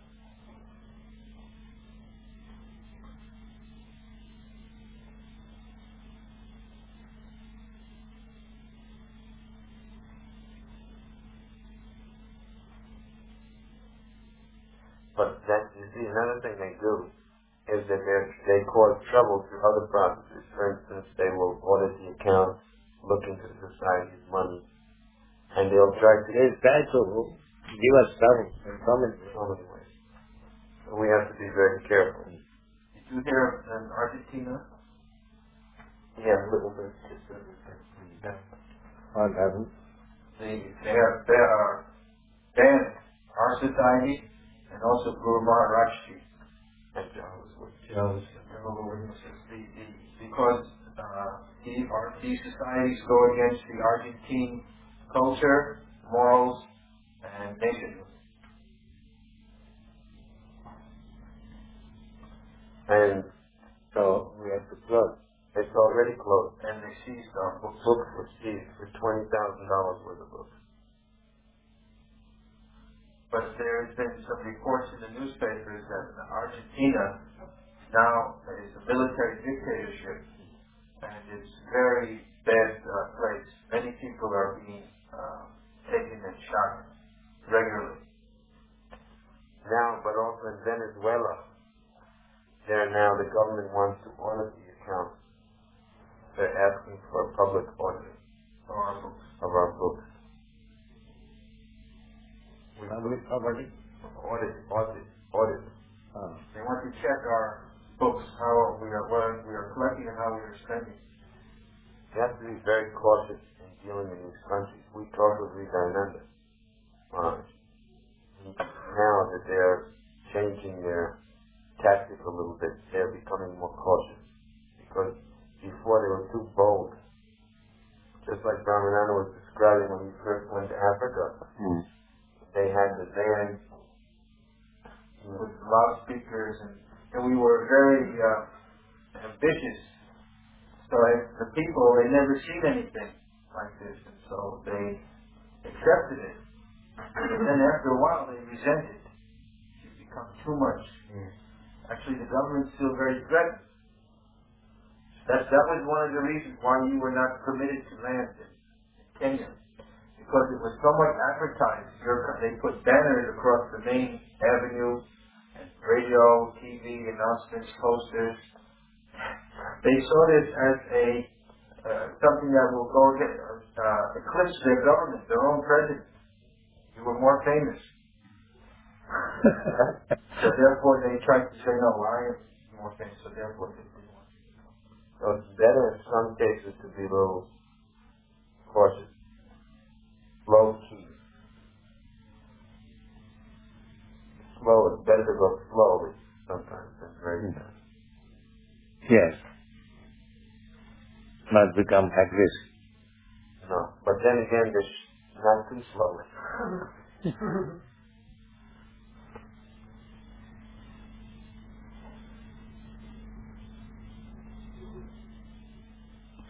Speaker 2: But that, you see, another thing they do is that they cause trouble through other processes. For instance, they will audit the accounts, look into the society's money, and they'll try to...
Speaker 1: They try to give us trouble in so many,
Speaker 2: so many ways. So we have to be very careful.
Speaker 4: Did you hear in Argentina?
Speaker 2: Yeah, a little bit.
Speaker 1: what happened?
Speaker 4: They, they have they are banned our society and also Guru Maharaj Ji.
Speaker 2: And Jehovah's Witnesses.
Speaker 4: Jehovah's Witnesses. The, the, because uh, the, our, these societies go against the Argentine culture, morals, and nationhood.
Speaker 2: And
Speaker 1: So we have to close.
Speaker 2: it's already closed.
Speaker 4: And they seized our books.
Speaker 2: Books were seized for twenty thousand dollars worth of books.
Speaker 4: But there's been some reports in the newspapers that Argentina now is a military dictatorship, and it's a very bad uh, place. Many people are being uh, taken and shot regularly.
Speaker 2: Now, but also in Venezuela, there now the government wants to audit the accounts. They're asking for a public audit
Speaker 4: of our books.
Speaker 2: of our books.
Speaker 1: Public property?
Speaker 2: Audit, audit, audit.
Speaker 1: Oh.
Speaker 4: They want to check our books, how we are what we are collecting and how we are spending.
Speaker 2: You have to be very cautious in dealing in these countries. We talked with Vijayananda. Uh, now that they're changing their tactics a little bit, they're becoming more cautious. Because before they were too bold. Just like Brahmananda was describing when he first went to Africa.
Speaker 1: Mm.
Speaker 2: They had the van
Speaker 4: With loudspeakers, and, and we were very uh, ambitious. So if the people, they never seen anything like this, and so they accepted it. And then after a while, they resented it. It become too much.
Speaker 2: Mm.
Speaker 4: Actually, the government's still very threatened. That that was one of the reasons why you were not permitted to land in, in Kenya, because it was so much advertised. They put banners across the main avenue, and radio, T V announcements, posters. They saw this as a uh, something that will go uh, eclipse their government, their own president. You were more famous. So therefore they tried to say, no, I am more famous, so therefore they didn't want you to come.
Speaker 2: So it's better in some cases to be a little cautious. Low key. Slow, it's better to go slowly sometimes than very fast.
Speaker 1: Yes. Not become aggressive.
Speaker 2: No, but then again, this not too slowly.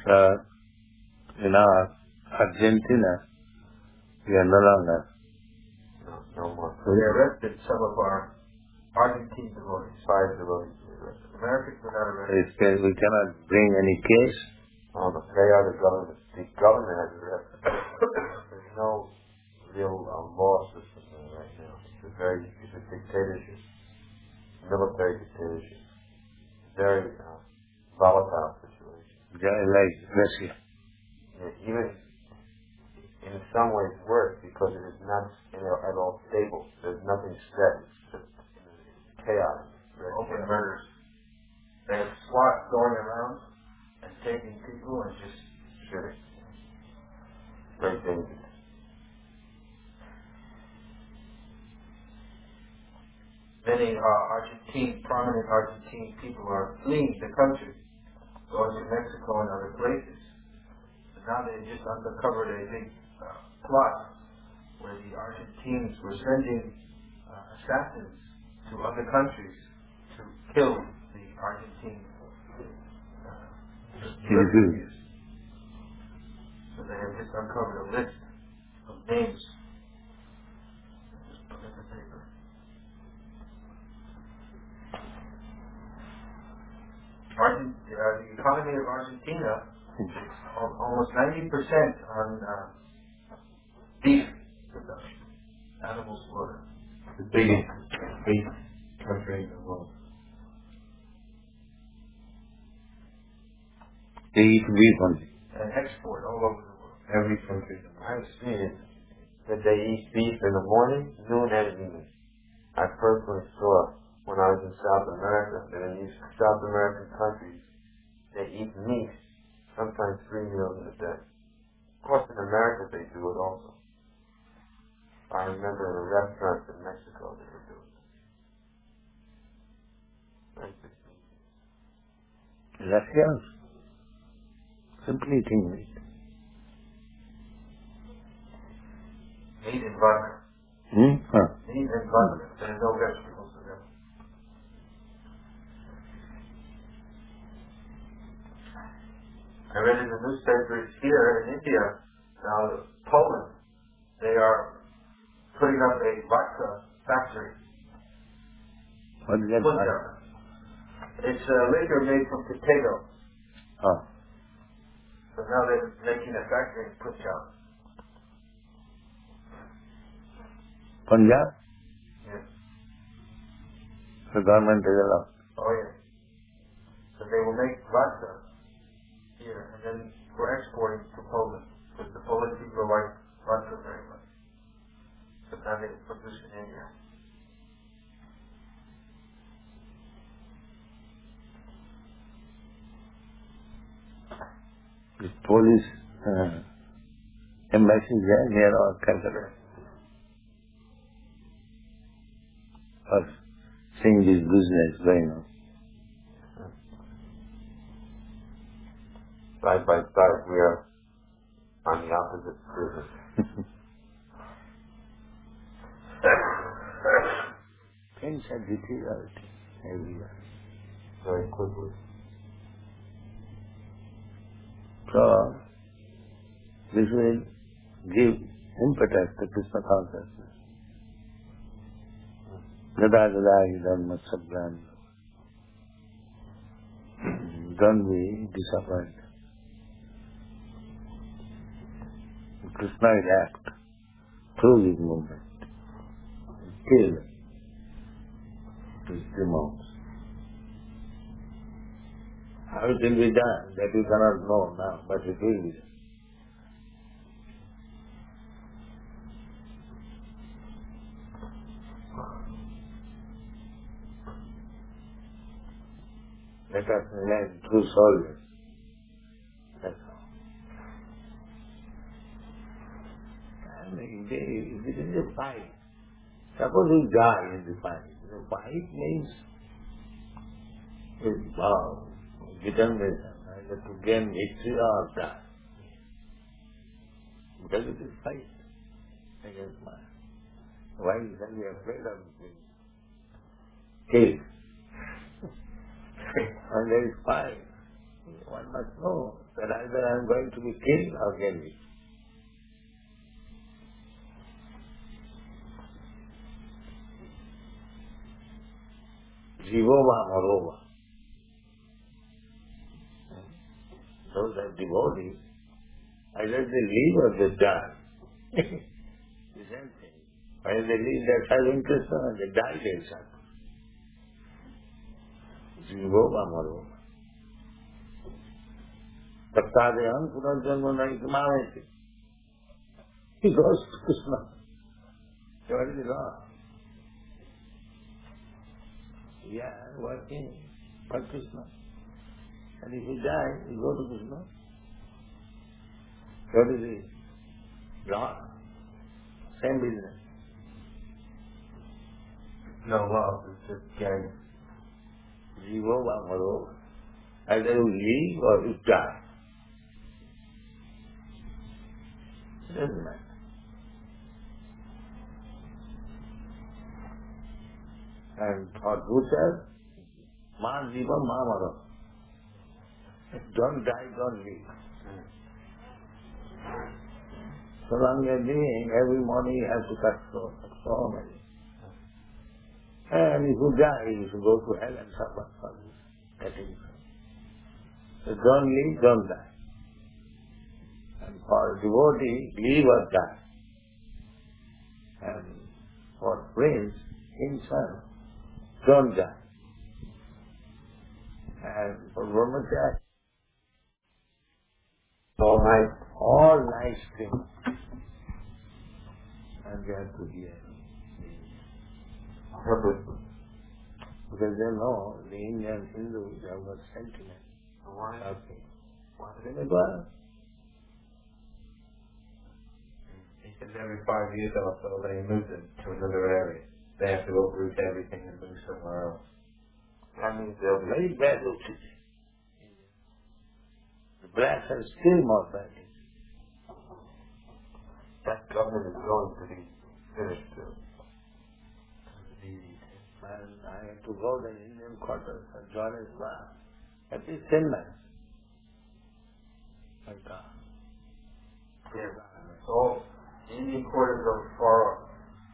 Speaker 1: uh, in our Argentina, we are no longer.
Speaker 2: No, no more.
Speaker 4: We arrested some of our Argentine devotees.
Speaker 2: Five devotees.
Speaker 4: Americans were not arrested.
Speaker 1: They say we cannot bring any case.
Speaker 2: Oh, no, they are the government. The government has arrested. There's no real uh, law system there right now. It's a very, it's a dictatorship, military dictatorship. Very uh, volatile situation.
Speaker 1: Like Russia.
Speaker 2: Yeah, even in some ways worse because it is not you know, at all stable. There's nothing set. It's just chaos.
Speaker 4: Open murders. They have SWAT going around and taking people and just shooting.
Speaker 2: Very dangerous.
Speaker 4: Many uh, Argentine, prominent Argentine people are fleeing the country, going to Mexico and other places. So now they just uncovered a big uh, plot where the Argentines were sending uh, assassins to other countries to kill the Argentine uh, refugees. So they have just uncovered a list of names. Just put it in the paper. Argent, uh, the economy of Argentina is al- almost ninety percent on uh, beef production, animal slaughter.
Speaker 2: The biggest beef country in the world.
Speaker 1: They eat beef only.
Speaker 4: And export all over the world.
Speaker 2: Every country. I've seen it. That they eat beef in the morning, noon, and evening. I personally saw when I was in South America that in these South American countries they eat meat sometimes three meals in a day. Of course, in America they do it also. I remember in a restaurant in Mexico they were doing it.
Speaker 1: Russians simply eating meat.
Speaker 4: Meat and vodka.
Speaker 1: Hmm? Huh.
Speaker 4: Meat and vodka. There's no vegetables in them. I read in the newspapers here in India, now Poland, they are putting up a vodka factory.
Speaker 1: What is that?
Speaker 4: Punjab. It's a liquor made from potatoes.
Speaker 1: Oh.
Speaker 4: So now they're making a factory in Punjab.
Speaker 1: Punjab?
Speaker 4: Yes.
Speaker 1: The government is allowed.
Speaker 4: Oh, yes. So they will make vodka here and then we're exporting to Poland because the Polish people like vodka very much. So now they produce in India.
Speaker 1: The police uh, embassy there near our Calcutta. Us seeing this business going on.
Speaker 2: Side by side, we are on the opposite business.
Speaker 1: Things are deteriorating everywhere.
Speaker 2: Very quickly.
Speaker 1: So, this will give impetus to Krishna consciousness. Gada gada idam sabran. Don't be disappointed. Krishna will act through this movement. Kill these demons. How it will be done, that you cannot know now, but it will be done. Let us learn through soldiers. That's all. I mean, if it is a fight, suppose you die in the fight. The fight means is wow, determination, either to gain victory or die. Because it is fight against man. Why shall we be afraid of being killed? And there is fight. One must know that either I am going to be killed or can be. Jivova Marova. Those are devotees. Either they live or they die. The same thing. When they live, they are serving Krishna, and they die, they are serving. Jivova Marova. Tattadeham punarjanma naikmameti. He goes to Krishna. What is the law? Yeah, working for Krishna. And if he dies, he goes to Krishna. What is the law? Same business.
Speaker 2: No love, it's just gang.
Speaker 1: Jivo Vamaro. Either you live or you die. It doesn't matter. And for Buddha, Ma Jiva Ma Maro. Don't die, don't live. So long as you're living, every morning you have to cut so, so many. And if you die, you should go to hell and suffer for this cutting. So don't live, don't die. And for devotee, live or die. And for prince, himself, don't die. And for brahmachari, all nice, all nice things. And they have to hear. Because they know the Indian Hindus have got sentiment.
Speaker 2: Why?
Speaker 1: Okay. Remember?
Speaker 2: He says every five years or so they move them to another area. They have to uproot everything and move somewhere else.
Speaker 1: That means they are very bad rooted. The blacks are still more bad.
Speaker 2: That government is going to be finished too.
Speaker 1: And I had to go to the Indian quarters and join his class. At least ten minutes. Like that.
Speaker 2: Yeah. So Indian quarters are far up.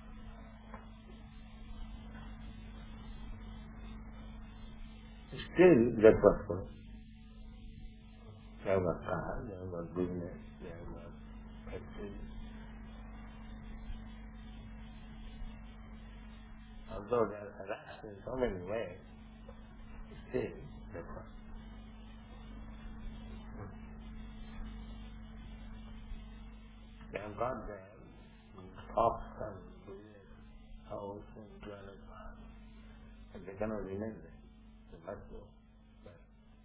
Speaker 1: Still, that was good. They have got cars, they have got business, they have got factories. Although they are harassed in so many ways, still, that was. They have got their shops and business, house and dwelling cars, and they cannot remain there. They must go back.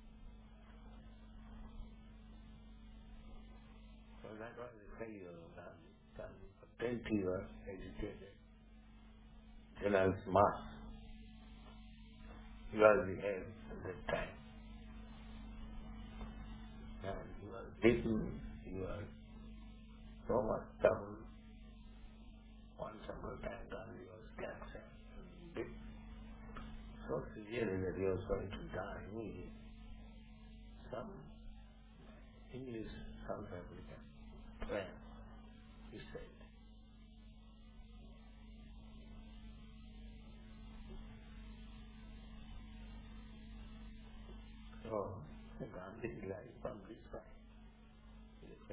Speaker 1: So that's why they say you are done for twenty years educated. General mass. You are the head at that time. And you are beaten, you are so much trouble. One single time done, you are cancer. So severely that you are going to die immediately. Some English South African friend, he said, so Gandhi lies from this side. He said,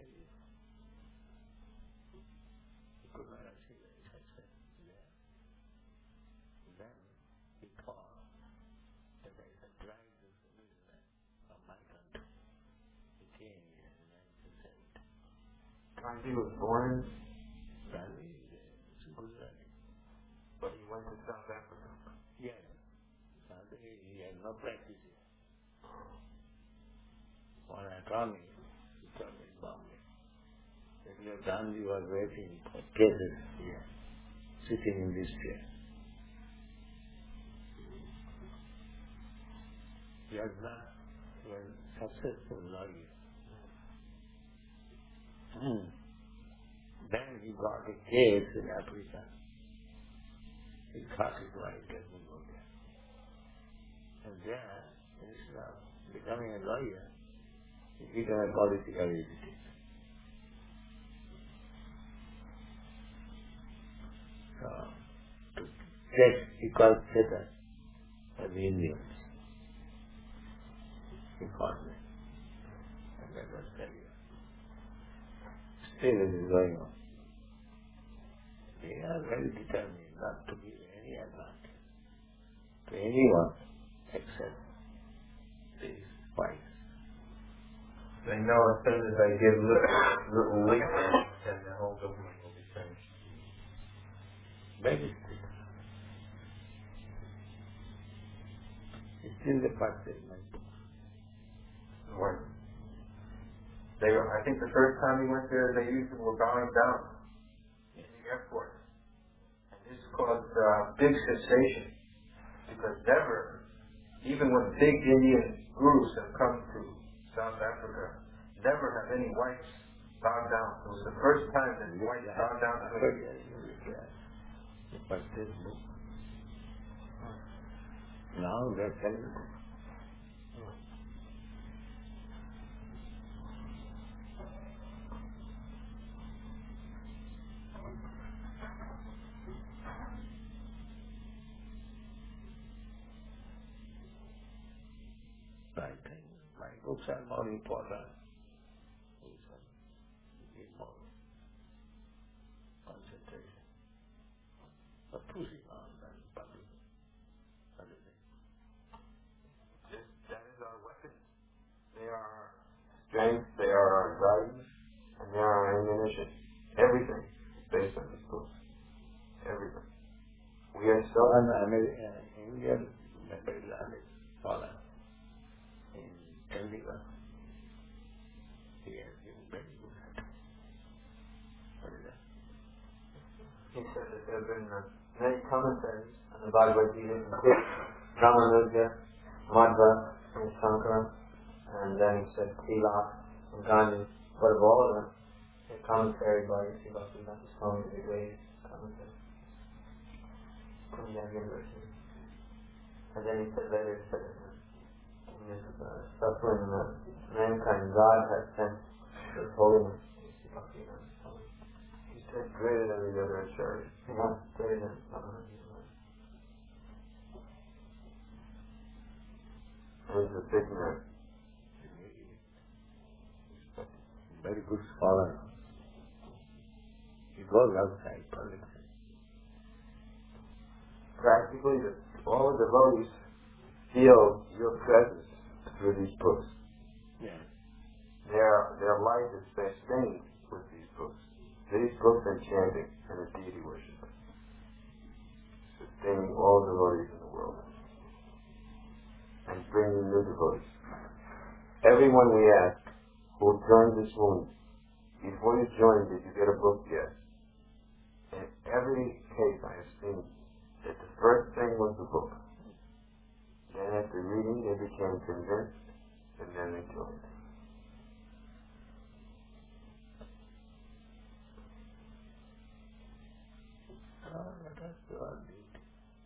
Speaker 1: he could not achieve it. I said, yeah. Then he thought that I should drive this movement from my country. He came here in nineteen seventy.
Speaker 2: Gandhi was born,
Speaker 1: Gandhi is Gujarati.
Speaker 2: but he went to South Africa.
Speaker 1: Yes. Gandhi, he had no practice here. When I told me, he told me in Bombay. That your Gandhi was waiting for cases here, sitting in this chair. He was not, he was a successful lawyer. Hmm. Then he got a case in Africa. He thought it was let me go there. And there, instead of becoming a lawyer, It became a political entity. So, to test equal status of the Indians, he called me. And that was failure. Still it is going on. They are very determined not to give any advantage to anyone except these whites.
Speaker 4: They know as soon as they give little, little leeway, then the whole government will be changed.
Speaker 1: Very strict. It's still the part in my book.
Speaker 4: Right. They were, I think the first time he went there, they even were bowing down in the airport. And this caused uh, big sensation. Because never, even when big Indian gurus have come to South Africa, never have any whites bowed down. It was the first time that whites bowed down to him.
Speaker 1: But this book, now they're telling me. I think my books are more important. Need more concentration. But pushing on and public. What do you think?
Speaker 4: This, that is our weapon. They are our strength, they are our guidance, and they are our ammunition. Everything is based on these books. Everything. We are so...
Speaker 1: One American, Indian, very learned scholar in Chandigarh. He has been very good at it. What is that?
Speaker 4: He said that there have been uh, many commentaries on the Bhagavad Gita, including Ramanuja, Madhva, and Shankara, and then he said Tilak and Gandhi. But of all of them, a commentary by Srivastava Swami, the greatest commentary from Yale University. And then he said later, he said, in his uh, suffering, uh, mankind, God has sent His holiness. He said, greater than the other acharyas. Yeah, greater than uh, he's a big man.
Speaker 1: Very good scholar. He goes outside politics.
Speaker 4: Practically, the, all the devotees feel your presence through these books.
Speaker 1: Yeah.
Speaker 4: Their their life is sustained with these books. These books are chanting and a deity worship, sustaining all devotees in the world and bringing new devotees. Everyone we ask who joined this room, before you joined, did you get a book yet? In every case I have seen that the first thing was the book. Then after reading, they became convinced, and then they joined.
Speaker 1: Oh, that's your duty.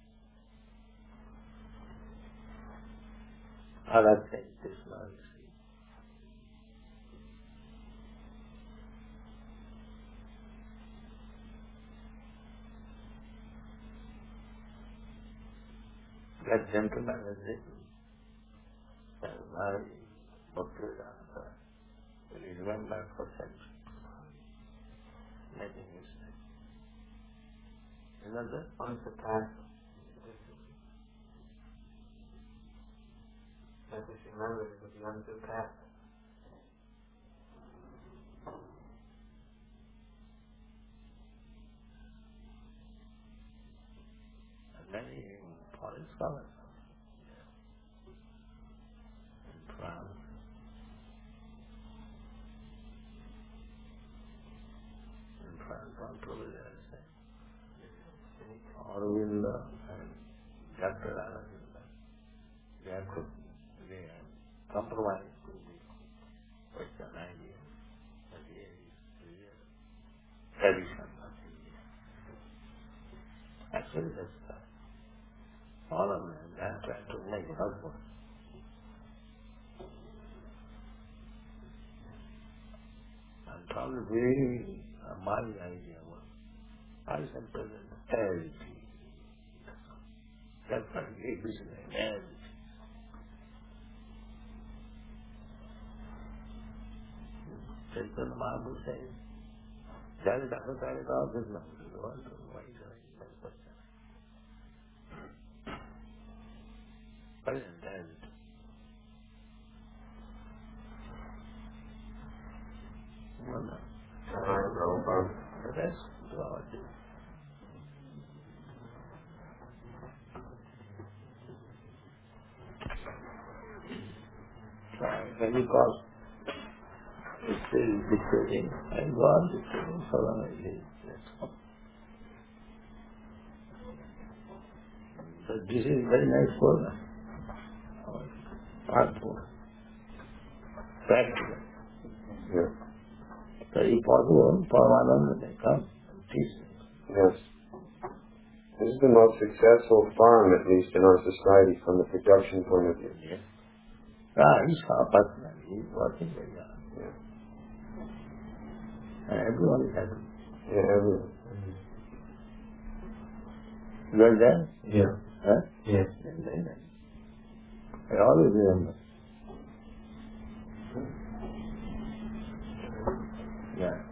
Speaker 1: Other things is not easy. That gentleman has written that my Bhaktivedanta will remember for centuries. Making history. Isn't that?
Speaker 4: Unsurpassed. Let us remember it will be unsurpassed.
Speaker 1: And many foreign scholars in France, in France, on Providence, Aurobindo and Doctor Aurobindo, they have to, they have compromised with the Western idea, but here is real tradition of India. Actually, that's the all of them, they are trying to make helpful. And probably uh, my idea was, I said prosperity. That's what we vision. Chaitanya Mahaprabhu says, Jai Dakatari Krishna. Why is that question? What is intent? Well, no. The rest, God. So, when you call it's still dictating, and God dictating so long as he is. So this is very nice program. Hardcore. Practical.
Speaker 2: Yeah.
Speaker 1: Very possible, Paramananda may come and teach them.
Speaker 2: Yes. This is the most successful farm, at least in our society, from the production point of view.
Speaker 1: Yes. Ah, he's our partner. He's working very hard.
Speaker 2: Yeah.
Speaker 1: And everyone is happy.
Speaker 2: Yeah, everyone.
Speaker 1: You are there?
Speaker 2: Yeah.
Speaker 1: Huh?
Speaker 2: Yeah.
Speaker 1: Very nice. I always remember. Yeah.